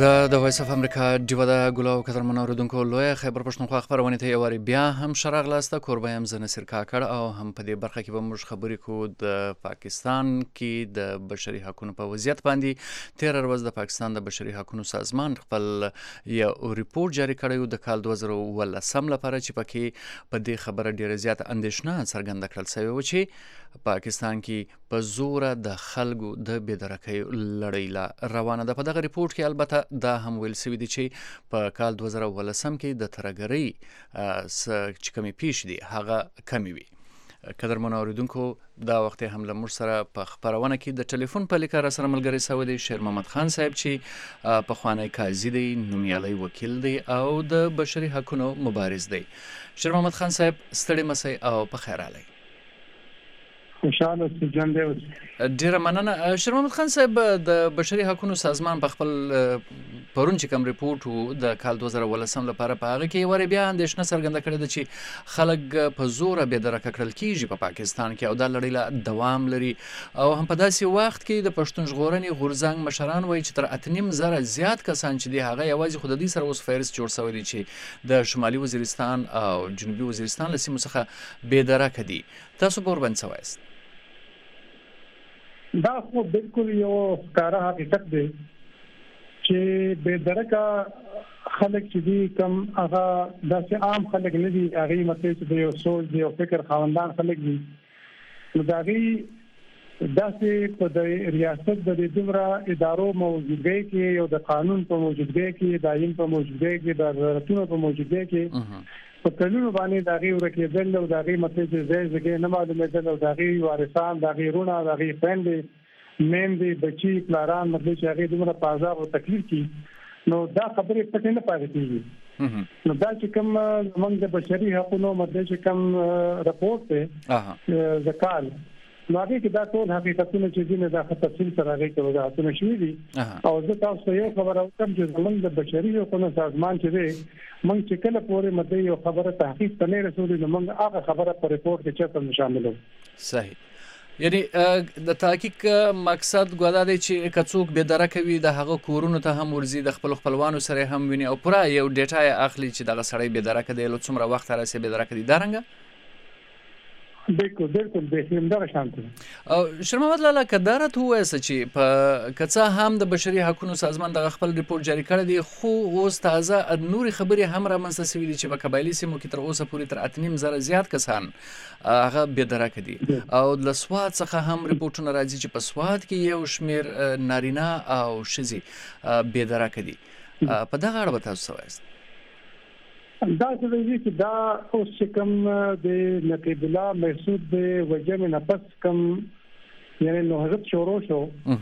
د د وایس اف امریکا ډیوه د ګلو قدر منوردونکو لوی خیبر پښتونخوا خبرونه ته یواري بیا هم شرغ لاسته کوربه هم زنه سر کاکړ او هم په دې برخه کې به موږ خبرې کوو د پاکستان کې د بشري حقوقو په وضعیت باندې تیر ورځ د پاکستان د بشري حقوقو سازمان خپل یو ریپورت جاری کړی د کال دوه زره ولسم لپاره چې پکې په دې خبره ډیره زیات اندېښنه څرګنده کړل شوی و چې پاکستان کې په زور د خلکو د بېدرکۍ لړۍ لا روانه ده. په دغه ریپورت کې البته دا هم ویل شوي دي چې په کال دوه زره ولسم کې د ترهګرۍ چې کمې پیښې دي هغه کمې وي. قدرمنو اوریدونکو دا وخت هم له موږ سره په خبرونه کې د ټلیفون په لیکه را سره ملګری شوی دی شیر محمد خان صاحب چې پخوانی قاضي دی، نومیالی وکیل دی او د بشري حقوقو مبارز دی. شیر محمد خان صاحب ستړي مسئ او په خیر راغلی. خوشاله سجن دی. ډیره مننه شیر محمد خان صاحب. د بشري حقوقو سازمان په خپل پرون چې کوم ریپورت وو د کال دوه زره ولسم لپاره په هغه کې ور بیا اندېښنه څرګنده کړې ده چې خلک په زور بېدرکه کړل کیږي په پاکستان کې او دا لړۍ لا دوام لري او هم په داسې وخت کې د پښتون ژغورنې غورځنګ مشران وایي چې تر اته نیم زره زیات کسان چې دي هغه یوازې خو د دې سره اوس فهرست جوړ شوی دی چې د شمالي وزیرستان او جنوبي وزیرستان له سیمو څخه بېدرکه دي. تاسو په ورباندې څه وایاست؟ دا خو بالکل یو ښکاره حقیقت دی چې بېدرکه خلک چې دي کم هغه داسې عام خلک نه دي، هغې مطلب چې د یو سوچ د یو فکر خاوندان خلک دي. نو د هغې داسې په د ریاست د دې دومره ادارو موجودګۍ کې یو د قانون په موجودګۍ کې د آیین په موجودګۍ کې د وزارتونو په موجودګۍ کې په کلونو باندې د هغې ورکېدل او د هغې مطلب چې ځای ځای نه معلومېدل او د هغې وارثان، د هغې وروڼه، د هغې خویندې، میندې، بچي، پلاران مطلب چې هغې دومره په عذاب او تکلیف کې، نو دا خبرې پټې نه پاتې کېږي. نو دا چې کوم زموږ د بشري حقوقو مطلب چې کوم رپورټ دی د کال، نو هغې کې دا ټول حقیقتونه چې دي نه دا ښه تفصیل سره هغې کې وضاحتونه شوي دي. او زه تاسو ته یو خبره وکړم چې زموږ د بشري حقوقو سازمان چې دی موږ چې کله پورې مطلب یو خبره تحقیق ته نه رسولو نو موږ هغه خبره په ریپورټ کې چېرته نه شاملوو. صحیح. یعنی د تحقیق مقصد ګویا دی چې که څوک بېدرکه وي د هغه کورونو ته هم ورځي، د خپل خپلوانو سره هم ویني او پوره یو ډیټا یې اخلي چې دغه سړی بېدرکه دی، له څومره وخت راسي بېدرکه دي. دا رنګه بالکل بالکل بهترین دغه شانته. او شیر محمد لالا که دا راته ووایاست چې په که څه هم د بشري حقوقو سازمان دغه خپل ریپورټ جاري کړی دی خو اوس تازه نورې خبرې هم رامنځته شوي دي چې په قبایلي سیمو کې تر اوسه پورې تر اته نیم زره زیات کسان هغه بېدرکه دي او له سوات څخه هم ریپورټونه راځي چې په سوات کې یو شمېر نارینه او ښځې بېدرکه دي. په دغه اړه به تاسو څه وایاست؟ دا څه دی چې دا اوس چې کوم د نقیب الله محسود د وجمې نه پس کوم یعنې نهضت شروع شو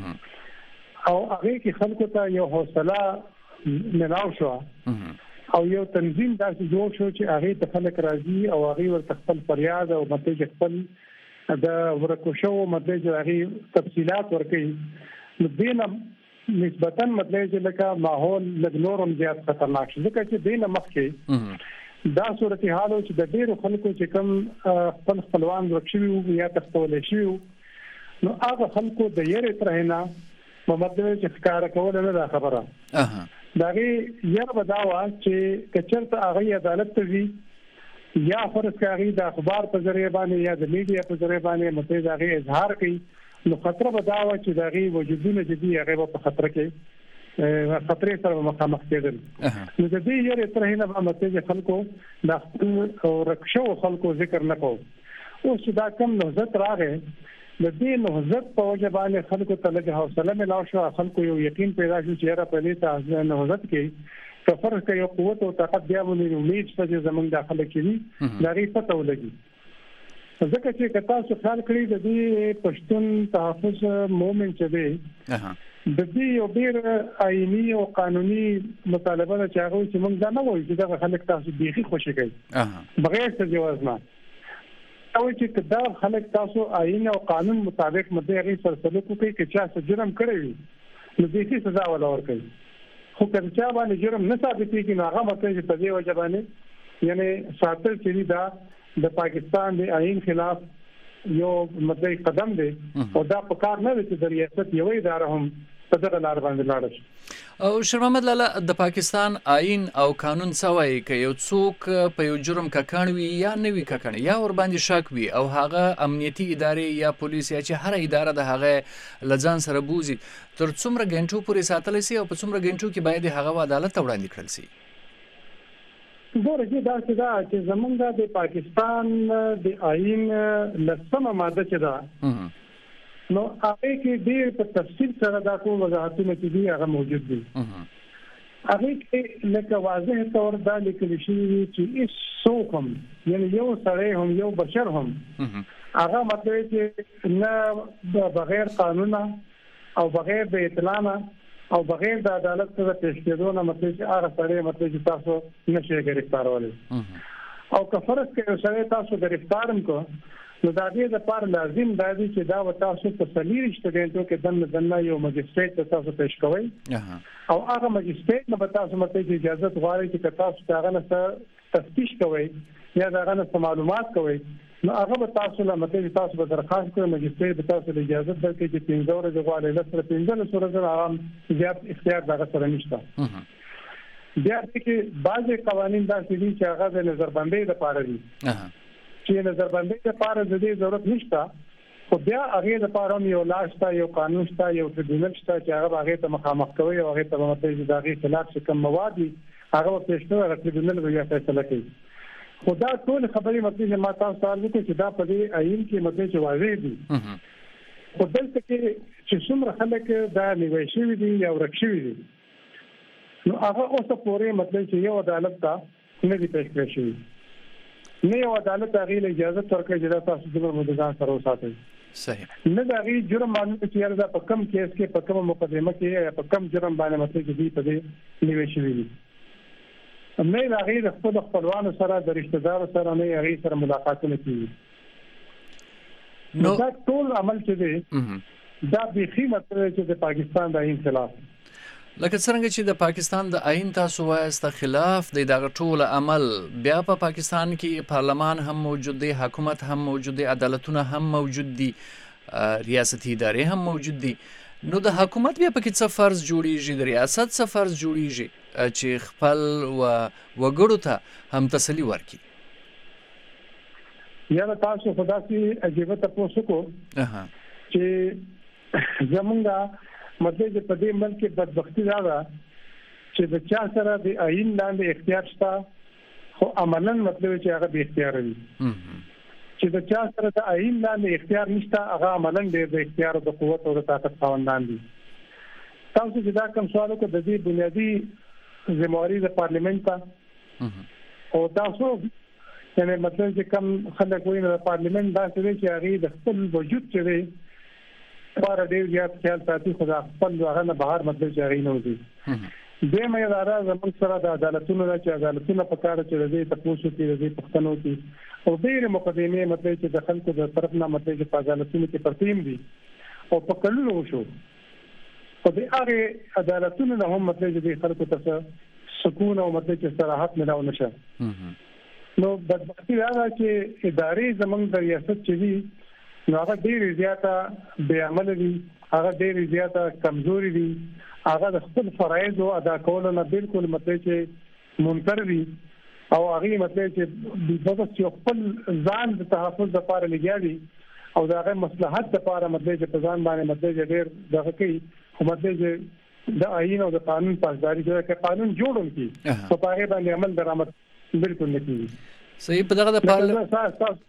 او هغې کې خلکو ته یو حوصله ملاو شوه او یو تنظیم داسې جوړ شو چې هغې ته خلک راځي او هغې ورته خپل فریاد او مطلب چې خپل د ورکو شوو مطلب چې هغې تفصیلات ورکوي. نو دې نه نسبتاً مطلب چې لکه ماحول لږ نور هم زیات خطرناک شي ځکه چې دې نه مخکې دا صورتحال و چې د ډېرو خلکو چې کوم خپل خپلوان ورک شوي وو یا تښتولی شوي وو نو هغه خلکو د یېرې ترهې نه مطلب چې ښکاره کوله نه دا خبره د هغې یره به دا وه چې که چېرته هغوی عدالت ته ځي یا فرض کړه هغوی د اخبار په ذریعه باندې یا د میډیا په ذریعه باندې مطلب د هغې اظهار کوي نو خطر به دا وه چې د هغې وجودونه چې دي هغې به په خطر کې خطرې سره به مخامخ کېدل. نو د دې یېرې ترهې نه به مطلب خلکو د خپل ورک شوو خلکو ذکر نه کوو. اوس چې دا کم نهضت راغی د دې نهضت په وجه باندې خلکو ته لږ حوصله ملاو شوه، خلکو یو یقین پیدا شو چې یاره په دې ته نهضت کې که فرض کړه یو قوت او طاقت بیا به امید شته چې زموږ دا خلک چې دي د هغې پته ولګي. ځکه چې که تاسو خیال کړئ د دې پښتون تحفظ مومن چې دی د دې یو ډېر آئیني او قانوني مطالبه ده چې هغه چې موږ دا نه وایو چې دغه خلک تاسو بیخي خوشي کوي بغیر څه جواز نه او چې که دا خلک تاسو آئین او قانون مطابق مدې هغې سره سلوک وکړي که چا څه جرم کړی وي نو بیخي سزا ولا ورکوي. خو که چا باندې جرم نه ثابتېږي نو هغه مطلب چې په دې وجه باندې یعنې ساتل چې دي دا د پاکستان د آئین خلاف یو مطلب قدم دی او دا په کار نه دی چې د ریاست یو اداره هم په دغه لار باندې لاړ شي. او شیر محمد لالا د پاکستان آئین او قانون څه وایي که یو څوک په یو جرم ککړ وي یا نه وي ککړ یا ور باندې شک وي او هغه امنیتي ادارې یا پولیس یا چې هر اداره د هغه لځان سره بوزي تر څومره غنټو پورې ساتل شي او په څومره غنټو کې باید هغه عدالت ته وړاندې کړل شي؟ ګوره چې دا چې دا چې زمونږ د پاکستان د آئین لسمه ماده چې ده نو هغه کې ډېر په تفصیل سره دا ټول وضاحتونه چې دي هغه موجود دي. هغه کې لکه واضح تور دا لیکل شوی دی چې هیڅ څوک هم یعنی یو سړی هم یو بشر هم هغه مطلب چې نه بغیر قانون او بغیر د اطلاع او بغیر د عدالت سره پیش کېدو نه مطلب چې هغه سړی مطلب چې تاسو نشئ گرفتارولای او که فرض کړئ سړی تاسو گرفتارم کو نو دا دې د پاره لازم دا دي چې دا وتا تاسو په سلیری شتګنټو کې دنه دنه یو ماجستریټ ته تاسو پیش کوئ او هغه ماجستریټ نه تاسو مته اجازه غواړي چې تاسو داغه نه تفتیش کوئ یا داغه نه معلومات کوئ نو هغه به تاسو له مته تاسو به درخواست کوئ ماجستریټ به تاسو اجازه درکړي چې پنځه ورځې غواړي لسره پنځه سورې عام زیات اختیار دغه سره نشته. بیا چې بعضي قوانين دا چې دي چې هغه د نظربندۍ لپاره دي چې نظربندۍ لپاره د دې ضرورت نشته خو بیا هغه لپاره یو لاشته یو قانون شته یو ټریبیونل شته چې هغه هغه ته مخامخ کوي او هغه ته مته د هغه خلاف څه کوم مواد دي هغه په پېښنو هغه ټریبیونل به یې فیصله کوي. خو دا ټول خبرې مته چې ما تاسو ته وایي چې دا په دې آئین کې مته چې واضح دي خو دلته کې چې څومره خلک دا نیوي شوی دي یا ورکشوي دي نو هغه اوسه پورې مطلب چې یو عدالت ته نه دي پیش کړی شوی نه یو عدالت هغه له اجازه ترکه چې تاسو د مددان سره وساتئ. صحیح. نه دا غي جرم باندې چې دا په کم کیس کې په کومه مقدمه کې یا په کم جرم باندې مطلب چې دی په دې نیوي شوی دي. نه دا غي د خپل خپلوانو سره د رشتہ دارو سره نه غي سره ملاقاتونه کوي. نو دا ټول عمل چې دی دا به خیمت چې د پاکستان د آئین خلاف لکه څنګه چې د پاکستان د آئین تاسو وایست خلاف دی دغه ټول عمل بیا په پا پاکستان کې پارلمان هم موجود دی حکومت هم موجود دی عدالتونه هم موجود دي ریاستي ادارې هم موجود دي نو د حکومت بیا پکې څه فرض جوړیږي د ریاست څه فرض جوړیږي چې خپل و وګړو ته هم تسلی ورکړي. یا تاسو خدا سي عجیب تاسو کو چې زمونږه مطلب چې په دې ملک کې بدبختی دا ده چې د چا سره د آئین لاندې اختیار شته خو عملاً مطلب چې هغه به اختیار وي چې د چا سره د آئین لاندې اختیار نشته هغه عملاً د اختیار او د قوت او د طاقت خاوندان دي. تاسو چې دا کوم سوال وکړئ د دې بنیادی ذمہواری د پارلیمنت ته او تاسو یعنی مطلب چې کوم خلک وایي د پارلیمنت دا چې هغه د خپل وجود چې بار ډیر زیات خیال ساتي خدا خپل هغه نه بهر مطلب چې هغه نه وځي. د مې اداره زموږ سره د عدالتونو چې عدالتونه په کار چې د تاسو کې د پښتنو کې او ډیر مقدمه مطلب چې د خلکو د طرف نه مطلب چې په عدالتونو کې پرتیم دي او په کلونو وشو او د هغه عدالتونو نه هم مطلب چې د خلکو ته سکون او مطلب چې صراحت ملاو نشه. نو بدبختی هغه چې ادارې زموږ د ریاست چې دي نو هغه ډېر زیاته بې عمله دي هغه ډېر زیاته کمزوري دي هغه د خپل فرایض او ادا کولو نه بالکل مطلب چې منکر دي او هغه مطلب چې د بس خپل ځان د تحفظ لپاره لګیا دي او دا هغه مصلحت لپاره مطلب چې په ځان باندې مطلب چې ډېر دغه کوي خو مطلب چې د آئین او د قانون پاسداري چې قانون جوړول کی په هغه باندې عمل درآمد بالکل نه کیږي. صحیح. په دغه د پارلمان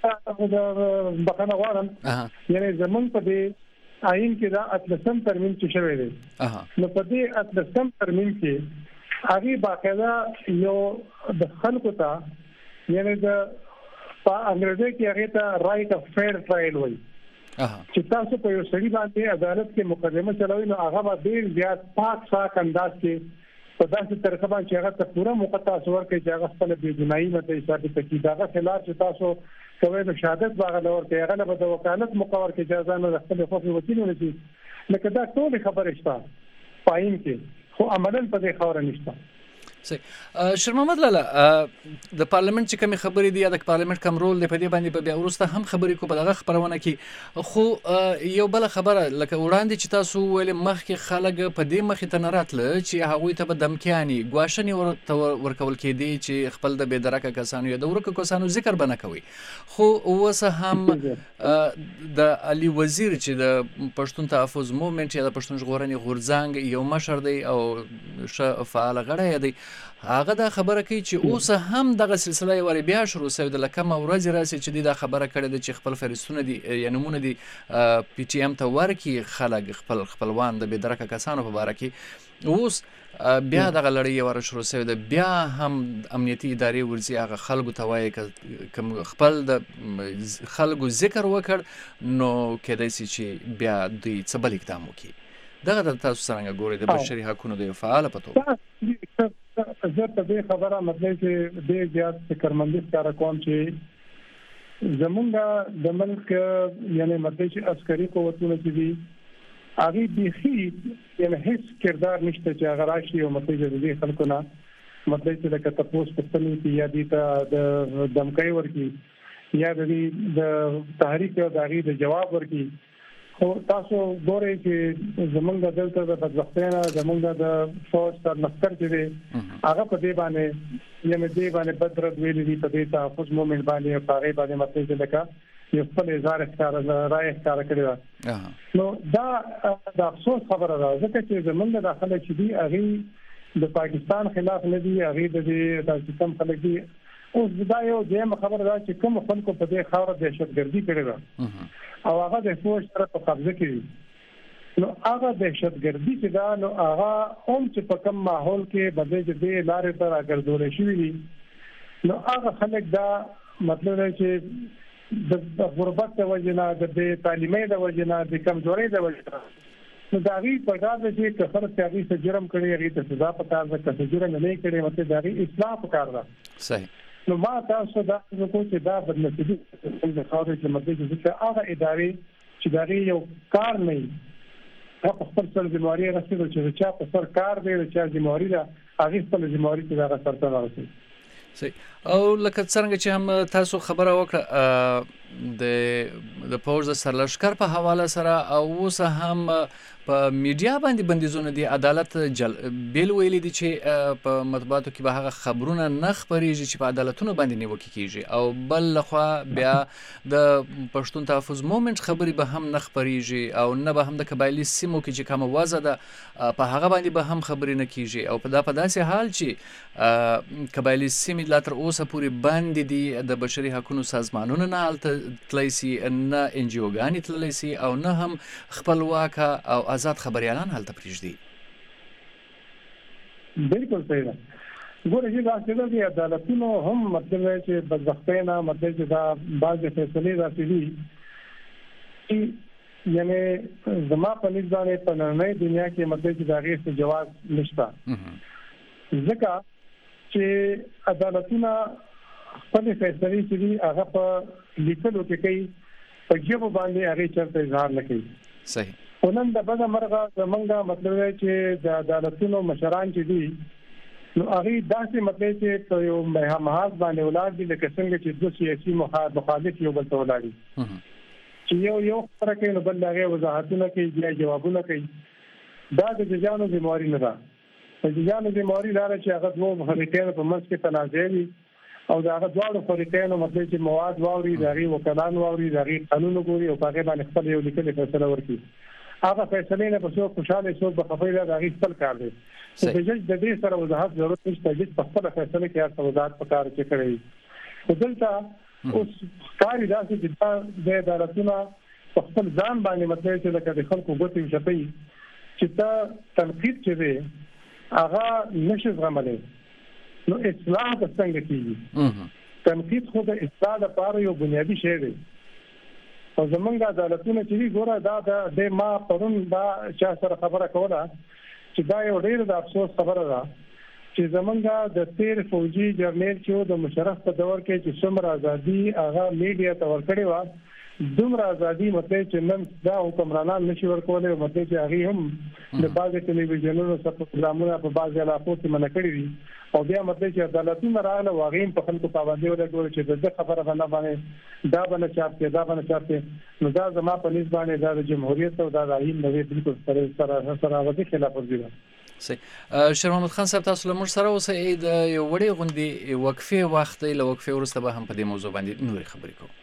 بخنه غواړم یعنی زمونږ په دې آئین کې دا اتلسم ترمیم چې شوی دی نو په دې اتلسم ترمیم کې هغه باقاعده یو د خلکو ته یعنی د په انګریزي کې هغه ته رائټ اف فیر ټرایل وایي چې تاسو په یو سړي باندې عدالت کې مقدمه چلوي نو هغه به ډیر زیات پاک صاف انداز کې په داسې طریقه باندې چې هغه ته پوره مقطع سور کې چې هغه خپل بې ګناهي مته ثابت کړي دا خلاف چې تاسو کوي د شهادت باغ لور کې هغه به د وکالت مقرر کې اجازه نه خپل خپل وکیل ونشي لکه دا ټول خبره شته پاین کې خو عملاً په دې خبره نشته. صحیح. شیر محمد لالا د پارلیمنت چې کومې خبرې دي یا د پارلیمنت کوم رول دی په دې باندې به بیا وروسته هم خبرې کوو په دغه خپرونه کې. خو یو بله خبره لکه وړاندې چې تاسو ویلې مخکې خلک په دې مخې ته نه راتله چې هغوی ته به دمکیانې ګواښنې ورته ورکول کېدې چې خپل د بې درکه کسانو یا د ورکو کسانو ذکر به نه کوي. خو اوسه هم د علي وزیر چې د پښتون تحفظ موومنټ یا د پښتون ژغورنې غورځنګ یو مشر دی او ښه فعاله غړی دی، هغه دا خبره کوي چې اوس هم دغه سلسله یې ورې بیا شروع شوې ده. له کومه ورځې راسي چې دوی دا خبره کړې ده چې خپل فهرستونه دي یا نومونه دي پی ټي ایم ته ورکړي خلک خپل خپلوان د بې درکه کسانو په باره کې. اوس بیا دغه لړۍ یې ورې شروع شوې ده، بیا هم امنیتي ادارې ورځي هغه خلکو ته وایي که خپل د خلکو ذکر وکړ نو کېدای شي چې بیا دوی څه بل اقدام وکړي. دغه د تاسو څرنګه ګورئ د بشري حقونو د یو فعاله په توګه؟ زه په دې خبره مطلب چې ډېر زیات فکرمندي ښکاره کوم چې زمونږ د ملک یعنې مطلب چې عسکري قوتونه چې دي هغې بیخي یعنې هېڅ کردار نشته چې هغه راشي او مطلب چې د دې خلکو نه مطلب چې لکه تپوس پوښتنې وکړي یا دې ته د دمکۍ ورکړي یا د دې د تحریک او د هغې د جواب ورکړي. خو تاسو ګورئ چې زمونږ دلته د بدبختۍ نه زمونږ د فوج سرلښکر چې دی هغه په دې باندې یعنې دې باندې بد رد ویلي دي په دې تحفظ موومنټ باندې او په هغې باندې مطلب چې لکه یو خپل اظهار ښکاره رایه ښکاره کړې ده. نو دا د افسوس خبره ده ځکه چې زمونږ دا خلک چې دي هغې د پاکستان خلاف نه دي، هغې د دې داسې کم خلک دي. اوس دا یو دویمه خبره ده چې کوم خلکو په دې خاوره دهشتګردي کړې ده او هغه د فوج سره په قبضه کې دي، نو هغه دهشتګردي چې ده نو هغه هم چې په کوم ماحول کې بدلې چې دې لارې ته راګرځولې شوي دي نو هغه خلک دا مطلب دی چې د غربت د وجې نه د بې تعلیمۍ د وجې نه د کمزورۍ د وجې نه نو د هغې په کار ده چې که فرض چې هغې څه جرم کړی هغې ته سزا په کار ده، که څه جرم نه یې کړی مطلب د هغې اصلاح په کار ده. صحیح. نو ما تاسو دا وکړو چې دا بدنصیبي د خاورې چې مطلب چې هغه ادارې چې د هغې یو کار نه وي هغه په خپل سر ذمهواري رسېدل چې د چا په سر کار دی د چا ذمهواري ده هغې خپله ذمهواري چې د هغه سر ته ورسوي. صحیح. او لکه څرنګه چې هم تاسو خبره وکړه د د پوځ د سرلښکر په حواله سره او اوس هم په میډیا باندې بندیزونه دي، عدالت جل بیل ویلي دي چې په مطبوعاتو کې به هغه خبرونه نه خپرېږي چې په عدالتونو باندې نیوکې کېږي، او بل لخوا بیا د پښتون تحفظ موومنټ خبرې به هم نه خپرېږي او نه به هم د قبایلي سیمو کې چې کومه وضع ده په هغه باندې به هم خبرې نه کېږي. او په دا په داسې حال چې قبایلي سیمې لا تر اوسه پورې بندې دي، د بشري حقونو سازمانونه نه هلته تللی سي، نه ان جي اوګانې تللی سي او نه هم خپلواکه او آزاد خبریالان هلته پرېږدي. بالکل صحیح ده. ګوره چې دا څه دي عدالتونو هم مطلب دی چې بدبختۍ نه مطلب چې دا بعضې فیصلې داسې دي چې یعنې زما په نظر باندې په نننۍ دنیا کې مطلب چې د هغې څه جواز نشته، ځکه چې عدالتونه خپلې فیصلې چې دي هغه په لیکلو کې کوي، په ژبو باندې هغې چېرته اظهار نه کوي. صحیح. خو نن د بده مرغه زمونږ مطلب دی چې د عدالتونو مشران چې دي نو هغې داسې مطلب چې په یو محاذ باندې ولاړ دي لکه څنګه چې دوه سیاسي مخالف یو بل ته ولاړ دي چې یو یو خبره کوي نو بل د هغې وضاحتونه کوي بیا جوابونه کوي. دا د ججانو ذمهواري نه ده. د ججانو ذمهواري دا ده چې هغه دوه فریقینو په منځ کې تنازع وي او د هغه دواړو فریقینو مطلب چې مواد واوري، د هغې وکلان واوري، د هغې قانون وګوري او په هغې باندې خپل یو لیکلې فیصله ورکړي. هغه فیصلې نه به څوک خوشحاله څوک به خفه وي، دا د هغې خپل کار دی. د جج د دې سره وضاحت ضرورت نشته، جج په خپله فیصله کې هر څه وضاحت په کار کې کړی وي. خو دلته اوس ښکاري داسې چې دا د عدالتونه په خپل ځان باندې مطلب چې لکه د خلکو ګوتې وشپوي چې ته تنقید چې دی هغه نشي زغملی، نو اصلاح به څنګه کېږي؟ تنقید خو د اصلاح لپاره یو بنیادي شی دی. او زمونږ عدالتونه چې دي ګوره دا د ما پرون دا چا سره خبره کوله چې دا یو ډېر د افسوس خبره ده چې زمونږ د تیر فوجي جرنیل چې د مشرف په دور کې چې څومره ازادي هغه میډیا ته ورکړې وه دومره ازادي مطلب چې نن دا حکمرانان نشي ورکولای مطلب چې هغه هم د بعض ټلویزیونونو سره پروګرامونه په بعض علاقو کې منع کړی دي او بیا مطلب چې عدالتونه راغله واغیم په خلکو پابندي ولګول چې د خبره باندې باندې دا باندې چاپ کې دا باندې چاپ کې نو دا زما په نسبت باندې دا د جمهوریت او دا د آئین نوې بالکل سره سره سره ودی خلاف ورزي ده. سي شیر محمد خان صاحب تاسو له موږ سره اوسئ د یو وړي غوندي وقفه وخت له وقفه وروسته به هم په دې موضوع باندې نورې خبرې کوو.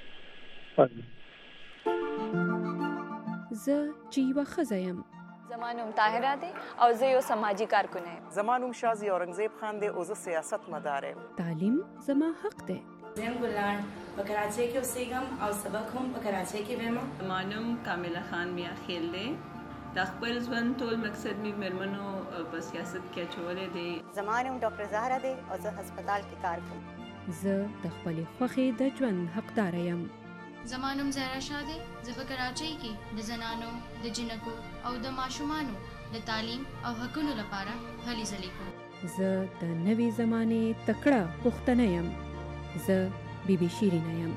زه چې یوه ښځه یم. زما نوم طاهره دی او زه یو سماجي کارکن یم. زما نوم شازي اورنګزیب خان دی او زه سیاست مدار یم. تعلیم زما حق دی. زم ګلان په کراچۍ کې اوسېږم او سبق هم په کراچۍ کې وایم. زما نوم کامله خان میا خیل دی. د خپل ژوند ټول مقصد مې مېرمنو په سیاست کې اچولی دی. زما نوم ډاکټر زهره دی او زه هسپتال کې کار کوم. زه د خپلې خوښې د ژوند حقداره یم. زما نوم زهرا شاه دی. زه په کراچۍ کې د زنانو د جنکو او د ماشومانو د تعلیم او حقونو لپاره هلې ځلې کوم. زه د نوې زمانې تکړه پښتنه یم. زه بي بي شیرینه یم.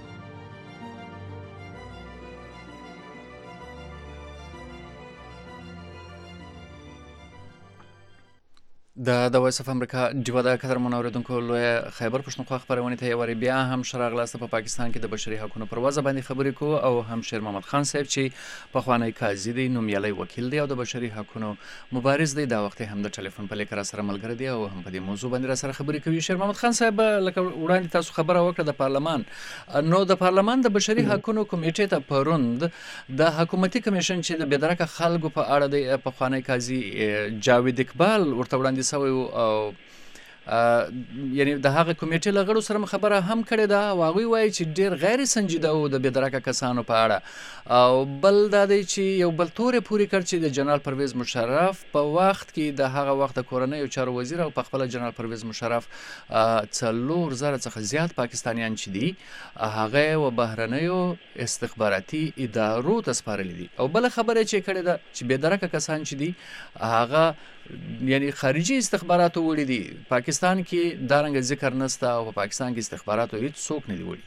د د وایس اف امریکا ډیوا د قدر منوریدونکو لوی خیبر پښتونخوا خبرونه ته یواري بیا هم شراغ لاسته په پاکستان کې د بشري حقوقو پر وضع باندې خبرې کوو او هم شیر محمد خان صاحب چې په خوانی قاضي دی نومیالي وکیل دی او د بشري حقوقو مبارز دی دا وخت هم د ټلیفون په لیکر سره ملګری دی او هم په دې موضوع باندې را سره خبرې کوي. شیر محمد خان صاحب لکه وړاندې تاسو خبره وکړه د پارلمان نو د پارلمان د بشري حقوقو کمیټې ته پروند د حکومتي کمیشن چې د بدرکه خلکو په اړه د په خوانی قاضي جاوید اقبال ورته وړاندې سوی او یعنی د هغه کمیټې له غړو سره خبره هم کړې ده او هغوی وایي چې ډېر غیر سنجیده و د بېدرکه کسانو په اړه او بل دا دی چې یو بل تورې پورې کړ چې د جنرال پرویز مشرف په وخت کې د هغه وخت د کورنیو چارو وزیر او په خپله جنرال پرویز مشرف څلور زره څخه زیات پاکستانیان چې دي هغه و بهرنیو استخباراتي ادارو ته سپارلي دي او بله خبره چې کړې ده چې بېدرکه کسان چې دي هغه یعنی خارجي استخباراتو وړي دي پاکستان کې دا رنګ ذکر نشته او په پاکستان کې استخباراتو هیڅ څوک نه دی وړي.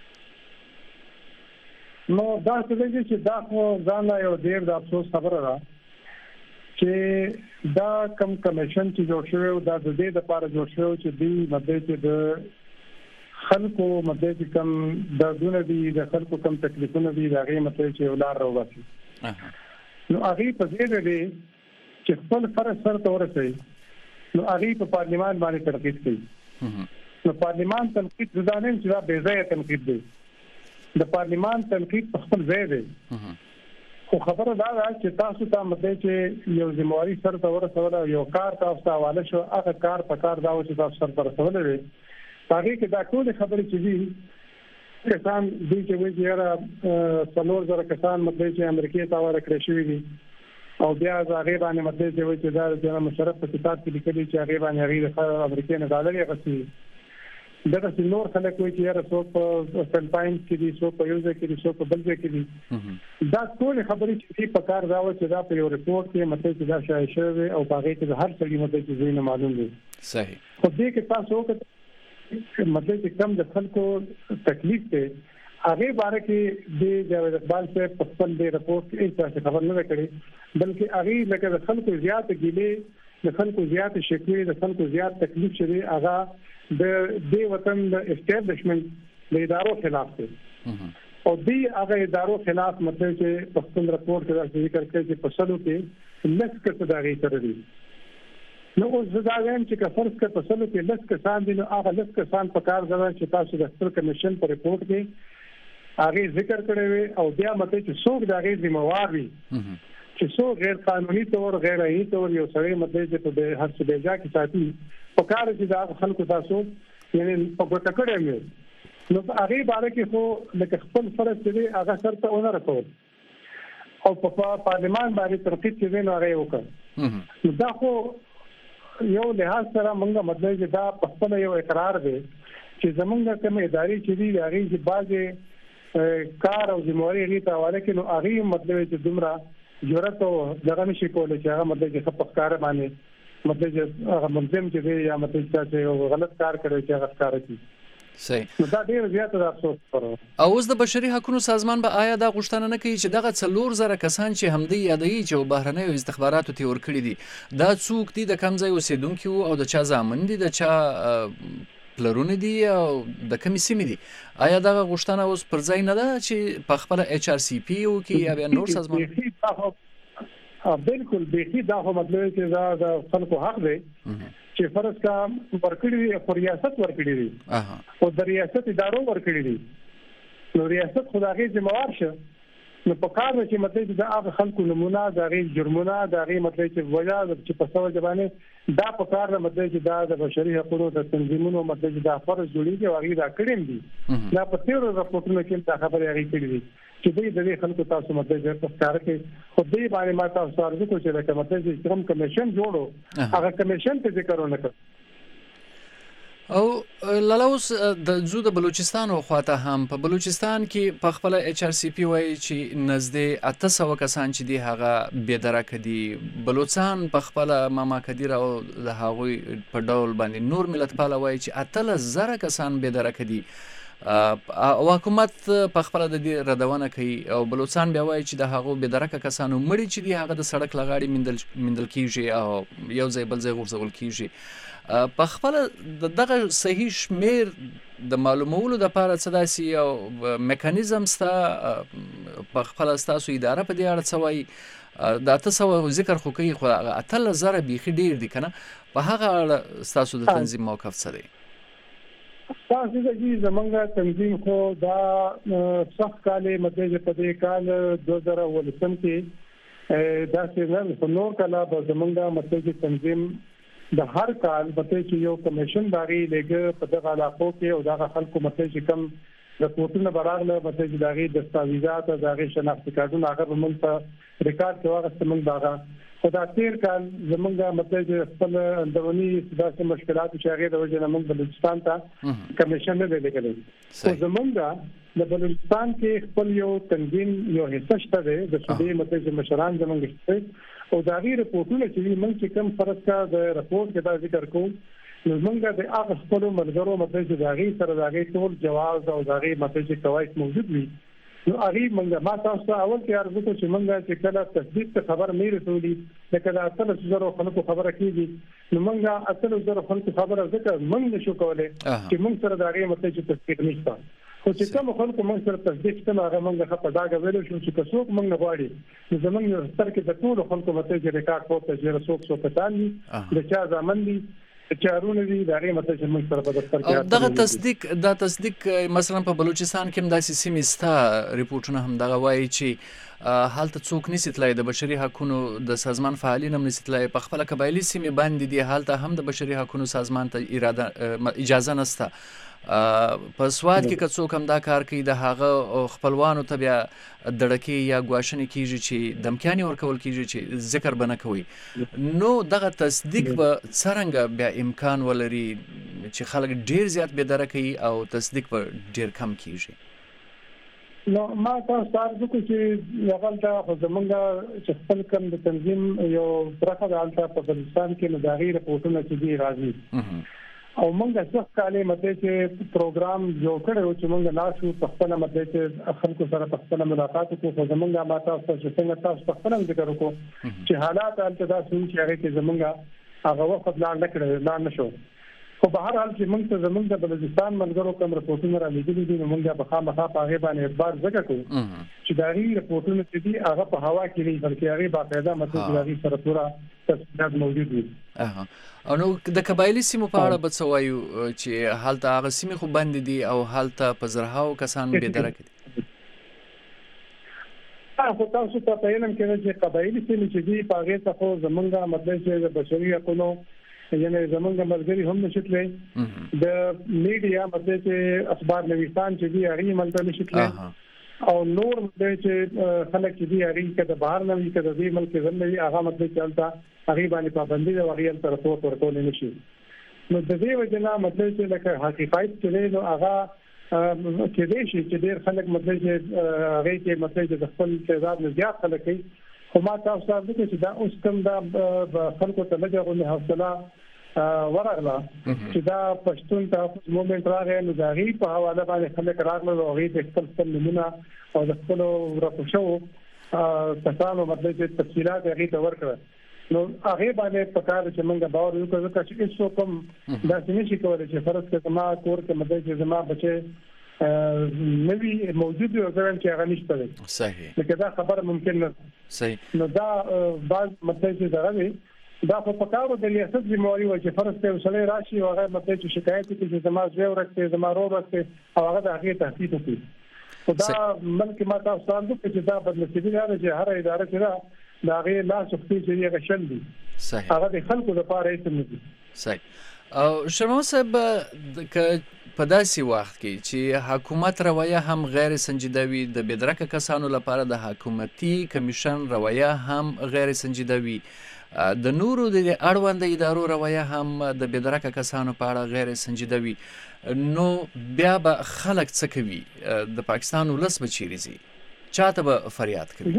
نو دا څه دی چې دا خو ځان یو ډیر د افسوس خبره ده چې دا کم کمیشن چې جوړ شوی دا د دې لپاره جوړ شوی چې دی مدد چې د خلکو مدد کم د دونه دي د خلکو کم تکلیفونه دي دا غي مطلب چې ولار راوځي. نو هغه په دې دی چې خپل فرض سره ورسوي نو هغه په پارلیمان باندې تنقید کوي. نو پارلیمان تنقید ځانې چې دا بې ځایه تنقید دی. د پارلیمان تنقید په خپل ځای دی. خو خبره دا ده چې تاسو ته مطلب چې یو ذمہواری سره ته ورسول یو کار تاسو ته حواله شو هغه کار په کار دا و چې تاسو سره ورسول وي. هغه کې دا ټول خبرې چې دي کسان دوی چې وایي چې څلور زره کسان مطلب چې امریکای ته ورکړل شوي دي او بیا هغه باندې مطلب چې وایي چې دا د مشرف په کتاب کې لیکلي چې هغه باندې هغه امریکای نه ډالر یې غوښتي دغه څلور خلک وایي چې هغه څوک په فلپاین کې دي څوک په یوزه کې دي څوک په بلځه کې دي. دا ټول خبرې چې په کار دا و چې دا په یو ریپورت کې مطلب چې دا شایع شوی او په هغه کې هر څه مطلب چې زینه معلوم دي. صحیح. خو دې کې تاسو وکړئ مطلب چې کم د خلکو تکلیف ته هغه باره کې د جاوید اقبال سے په خپل د رپورت کې هیڅ خبر نه کړي بلکې هغه لکه د خلکو زیات ګیلې د خلکو زیات شکوې د خلکو زیات تکلیف شوی هغه د دې وطن د اسټابلیشمنت د ادارو خلاف دی او دې هغه ادارو خلاف مطلب چې په خپل رپورت کې ذکر کړی چې په سلو کې لږ څه داغي تر دي. نو اوس دا وایم چې که فرض کړه په سلو کې لږ کسان دي نو هغه لږ کسان په کار ځای چې تاسو د خپل کمیشن په رپورت کې هغه ذکر کړی وي او بیا مته چې څوک د هغه ذمہوار وي چې څوک غیر قانوني تور غیر ای تور یو سړی مته چې په هر څه بیجا کې ساتي په کار چې دا خلکو تاسو یعنی په ګټه کړی وي نو هغه باره کې خو لکه خپل فرض دی هغه سره ونه رسول او په پارلیمان باندې ترقیب کې نه هغه وکړ. نو دا خو یو لحاظ سره موږ مطلب چې دا په خپل یو اقرار دی چې زمونږ کوم ادارې چې دی هغه چې بعضې کار او ذمہواری لري ته حواله کړي نو هغه مطلب چې دومره جرأت او دغه نشي کولای چې هغه مطلب چې په کار باندې مطلب چې هغه منظم چې یا مطلب چې غلط کار کوي چې هغه کار کوي. صحیح نو دا ډیر زیات د افسوس خبره. او اوس د بشري حقوقو سازمان به آیا دا غوښتنه نه کوي چې دغه څلور زره کسان چې همدې یادوي چې بهرنیو استخباراتو ته ورکړي دي دا څوک دي، د کوم ځای اوسېدونکي وو او د چا زامن دي، د چا پلرونه دي او د کومې سیمې دي؟ آیا دغه غوښتنه اوس پر ځای نه ده چې په خپله ایچ آر سی پی وکړي یا بیا نور سازمان؟ بالکل بیخي دا خو مطلب چې دا د خلکو حق دی چې فرض کا ورکړي دي، خو ریاست ورکړي دي او د ریاست ادارو ورکړي دي، نو ریاست خو د هغې ذمهوار شه. نو په کار ده چې مطلب د هغه خلکو نمونه، د هغې جرمونه، د هغې مطلب چې وجه چې په څه وجه باندې دا په کار ده مطلب چې دا د بشري حقوقو د تنظیمونو مطلب چې دا فرض جوړېږي او هغې دا کړي هم دي. دا په تېرو راپورټونو کې دا خبرې هغې کړي دي چې دوی د دې خلکو تاسو مطلب چې په ښکاره کې خو دوی باندې ما تاسو ته عرض وکړو چې لکه مطلب چې کوم کمیشن جوړو هغه کمیشن ته ذکر ونه کړ. او لاله اوس د ځو د بلوچستان خواته هم په بلوچستان کې په خپله ایچ آر سی پی وایي چې نږدې اته سوه کسان چې دي هغه بېدرکه دي. بلوچستان په خپله ماما کدیر او د هغوی په ډول باندې نور ملتپاله وایي چې اتلس زره کسان بېدرکه دي. او حکومت په خپله د دې ردونه کوي او بلوچستان بیا وایي چې د هغو بېدرکه کسانو مړي چې دي هغه د سړک له غاړې میندل کېږي او یو ځای بل ځای غورځول کېږي. په خپله د دغه صحیح شمیر د معلومولو دپاره څه داسې یو میکانیزم سته په خپله ستاسو اداره په دې اړه څه وایي؟ د اته سوه ذکر خو کوي خو اتلس زره بیخي ډېر دي که نه؟ په هغه اړه ستاسو د تنظیم موقف څه دی؟ ستاسو د دې زمونږ تنظیم خو دا سخت کالې مطلب په دې کال دوه زره اوولسم کې داسې نه خو نور کاله به زمونږ مطلب تنظیم د هر کال مطلب چې یو کمیشن باغی لګ په دغه علاقو کې او دغه خلکو مطلب چې کم رپورټونه براغله مطلب چې دغه دستاویزات او دغه شناختی کارتونه هغه به موږ ته ریکارډ کې واغسته موږ دغه خو دا تیر کال زمونږ مطلب چې خپل اندرونی داسې مشکلات چې هغه د وجه نه موږ بلوچستان ته کمیشن نه دی لګلې. خو زمونږ د بلوچستان کې خپل یو تنظیم یو حصہ شته دی د سودې مطلب چې مشران زمونږ شته او دا غیر رپورټونه چې موږ چې کوم فرض کا د رپورټ کې دا ذکر کوو نو موږ د هغه خپل ملګرو مطلب چې دا غي سره دا غي ټول جواز او دا غي مطلب چې قواعد موجود وي نو هغه موږ ما تاسو ته اول کې عرض وکړو چې موږ چې کله تصدیق ته خبر نه رسولي لکه دا اتلس زره خلکو خبره کیږي نو موږ اتلس زره خلکو خبره ذکر موږ نشو کولای چې موږ سره دا غي مطلب چې تصدیق نشته. خو چې کوم خلکو موږ سره تصدیق ته هغه موږ په داګه ویلو شو چې څوک موږ نه غواړي نو زمونږ تر کې د ټول خلکو مته چې ریکارډ کوته چې څوک څوک پټان د چا ځامن دي چارونه دي دا غي مته چې موږ سره په دفتر کې دغه تصدیق دا تصدیق مثلا په بلوچستان کې هم داسې سیمې ستا ریپورټونه هم دغه وایي چې حالت څوک نسی تلای د بشري حقوقو د سازمان فعالین هم نسی تلای په خپل قبایلی سیمې باندې دي حالت هم د بشري حقوقو سازمان ته اراده اجازه نسته. په سواد کې که څوک هم دا کار کوي د هغه خپلوانو ته بیا دړکې یا ګواښنې کېږي چې دمکیانې ورکول کېږي چې ذکر به نه کوي. نو دغه تصدیق به څرنګه بیا امکان ولري چې خلک ډېر زیات بېدره کوي او تصدیق به ډېر کم کېږي؟ نو ما تاسو ته عرض وکړو چې هغلته خو زمونږ چې خپل کوم د تنظیم یو برخه ده هلته په بلوچستان کې نو د هغې رپورټونه چې دي راځي او موږ څه کالې مطلب چې پروګرام جوړ کړی و چې موږ ناشو په خپله مطلب چې خلکو سره په خپله ملاقات وکړو خو زمونږ ما تاسو ته چې څنګه تاسو په خپله ذکر وکړو چې حالات هلته داسې وي چې هغې کې زمونږ هغه وخت لاړ نه کړی لاړ نه شو. خو په هر حال چې موږ ته زمونږ د بلوچستان ملګرو کوم رپورټونه را لېږلي دي نو موږ به خامخا په هغې باندې اعتبار ځکه کوو چې د هغې رپورټونه چې دي هغه په هوا کې نه بلکې هغې باقاعده مطلب چې د هغې سره پوره تفصیلات موجود وي. او نو د قبایلي سیمو په اړه به څه وایو چې هلته هغه سیمې خو بندې دي او هلته په زرهاو کسان بېدرکه دي؟ خو تاسو ته په علم کې ده چې قبایلي سیمې چې دي په هغې ته خو زمونږ مطلب چې د بشري حقونو یعنی زمونږ ملګري هم نشي تللی د میډیا مطلب چې اخبار نویسان چې دي هغې ملته نشي تللی او نور مطلب چې خلک چې دي هغې که د بهر نه وي که د دې ملک ځل نه وي هغه مطلب چې هلته هغې باندې پابندي ده او هغې هلته رپورټ ورکولی نشي. نو د دې وجې نه مطلب چې لکه حقیقت چې دی نو هغه کېدای شي چې ډېر خلک مطلب چې هغې کې مطلب چې د خپل تعداد نه زیات خلک کوي خو ما تاسو ته وکړو چې دا اوس کوم دا خلکو ته لږه غوندې حوصله ورغله چې دا پښتون تحفظ موومېنټ راغی نو دا غي په حواله باندې خلک راغله او غي د خپل خپل نمونه او د خپل ورکوشو تاسو مطلب چې تفصيلات غي ته ورکړه نو هغه باندې په کار چې موږ باور وکړو چې هیڅ کوم دا څه شي کولای چې فرض کړه ما کور کې مطلب چې زما بچي نوی موجود یو ځای چې هغه نشته دی صحیح لکه دا خبره ممکن نه صحیح نو دا بعض مطلب چې دا دا په پکارو د ریاست ذمہواری و چې فرض ته وسلې راشي او هغه مطلب چې شکایت کوي چې زما زوی ورته زما ورور ورته او هغه د هغه تحقیق کوي دا ملک ما تاسو ته چې دا بدلېږي دا چې هر اداره کې دا غي لا شخصي چې هغه شل دي صحیح هغه د خلکو لپاره هیڅ نه دي صحیح او شرما صاحب په داسې وخت کې چې حکومت رویه هم غیر سنجیده وي د بېدرکه کسانو لپاره د حکومتي کمیشن رویه هم غیر سنجیده وي د نورو د اړوند ادارو رویه هم د بېدرکه کسانو په اړه غیر سنجیده وي نو بیا به خلک څه کوي د پاکستان ولس به چیرې ځي چاته به فریاد کوي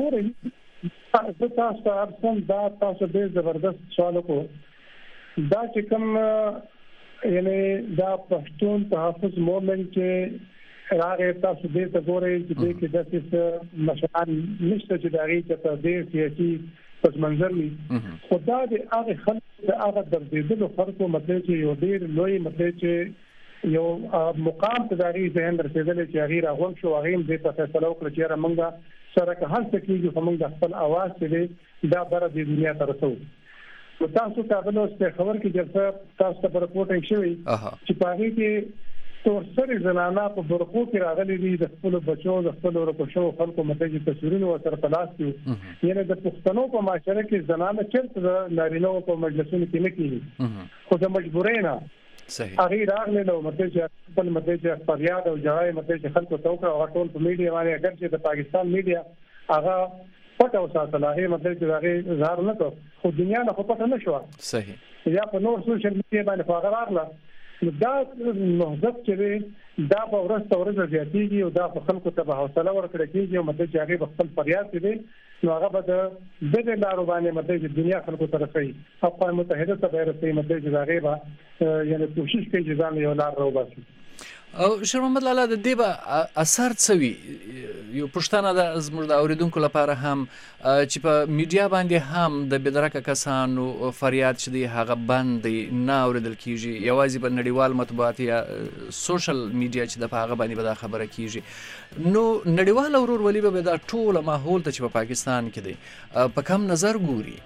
زه تاسو ته ارسم دا تاسو ډېر زبردست سوال وکړو دا چې کوم یعنی دا پښتون تحفظ موومېنټ چې راغی تاسو دې ته ګورئ چې دې کې داسې مشران نشته چې د هغې ته په ډېر سیاسي پس منظر وي خو دا د هغې خلکو د هغه دردېدلو خلکو مطلب چې یو ډېر لوی مطلب چې یو مقام ته د هغې ذهن رسېدلی چې هغې راغونډ شو هغې هم دې ته فیصله وکړه چې یاره موږ سره که هر څه کېږي خو موږ د خپل اواز چې دی دا بره دې دنیا ته رسوو نو تاسو ته بل اوس په خبر کې جلسه تاسو ته رپورټینګ شوی چې په هغې کې تورسرې زنانه په برخو کې راغلي دي د خپلو بچو د خپلو ورکوشو خلکو مطلب تصویرونه ورسره په لاس کې یعنې د پښتنو په معاشره کې زنانه چېرته د نارینهو په مجلسونو کې نه کېږي خو د مجبورۍ نه هغې راغلې نو مطلب چې خپل مطلب چې فریاد او ژړا یې مطلب چې خلکو ته وکړه هغه ټول په میډیا باندې اګر چې د پاکستان میډیا هغه پټه وساتله هغې مطلب چې هغې اظهار نه کړ خو دنیا نه خو پټه نه شوه صحیح یا په نور سوشل میډیا باندې خو هغه راغله نو دا نهضت چې دی دا په ورځ په ورځ زیاتېږي او دا په خلکو ته به حوصله ورکړه کېږي او مطلب چې هغې به خپل فریاد چې دی نو هغه به د دغې لارو باندې مطلب چې دنیا خلکو ته رسوي اقوام متحده ته به یې رسوي مطلب چې د هغې به یعنې کوشش کوي چې ځان یو لار راوباسي او شیر محمد لالا د دې به اثر څه وي یو پوښتنه ده زموږ د اورېدونکو لپاره هم چې په میډیا باندې هم د بېدرکه کسانو فریاد چې دی هغه بند دی نه اورېدل کېږي یوازې په نړیوال مطبوعات یا سوشل میډیا چې د په هغه باندې به دا خبره کېږي نو نړیوال ورورولي به دا ټوله ماحول ته چې په پاکستان کې دی په کم نظر ګوري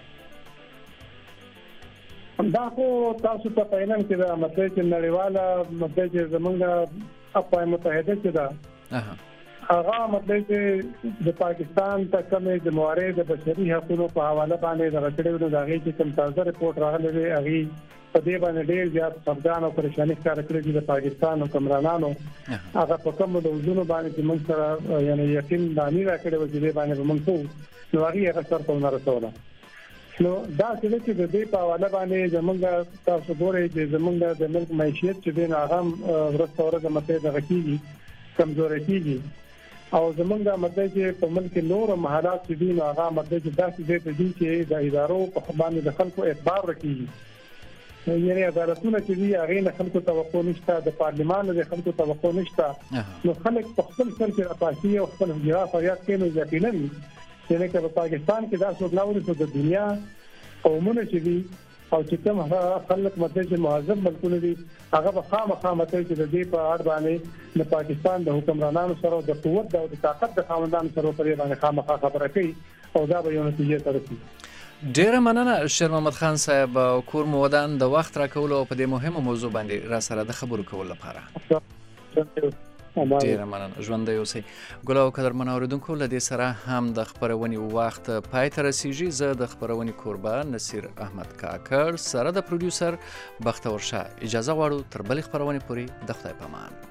دا خو تاسو ته په علم کې دا مطلب چې نړیواله مطلب چې زمونږ اقوام متحده چې دا هغه مطلب چې د پاکستان ته کومې د موارد د بشري حقوقو په حواله باندې د راټولېدو د هغې چې کوم تازه رپورټ راغلی دی هغې په دې باندې ډېر زیات خفګان او پریشاني ښکاره کړې دي د پاکستان حکمرانانو هغه په کومو ډولونو باندې چې موږ سره یعنې یقین داني راکړی و چې دې باندې به موږ کوو نو هغې هغه سر ته ونه رسوله نو دا چې د دې په حواله باندې زمونږ تاسو ګورئ چې زمونږ د ملک معیشت چې دی نو هغه هم ورځ په ورځ مطلب دغه کېږي کمزوری کېږي او زمونږ مطلب چې په ملک نور محلات چې دي نو هغه مطلب چې داسې ځای ته ځي چې د ادارو په باندې د خلکو اعتبار وکړي یعنې عدالتونه چې دي هغې نه خلکو توقع نشته د پارلمان د خلکو توقع نشته نو خلک په خپل سر کې راپاسي او خپل جواب فریاد کوي نو یقینا یعنی که په پاکستان کې دا څوک نه ورسو د دنیا قومونه چې دي او چې کوم خلک مطلب چې مهذب ملکونه دي هغه به خامخا مطلب چې د دې په اړه باندې د پاکستان د حکمرانانو سره د قوت او د طاقت د خاوندانو سره په اړه باندې خامخا خبره کوي او دا به یو نتیجه ته رسي. ډیره مننه شیر محمد خان صاحب کور مو ودان د وخت راکولو او په دې مهمه موضوع باندې را سره د خبرو کول لپاره. ډیره مننه ژوندی اوسئ. ګل او قدرمن اورېدونکو له دې سره هم د خپرونې وخت پای ته رسیږي. زه د خپرونې کوربه نصیر احمد کاکړ سره د پروډیوسر بختور شاه اجازه غواړو تر بلې خپرونې پورې د خدای په امان.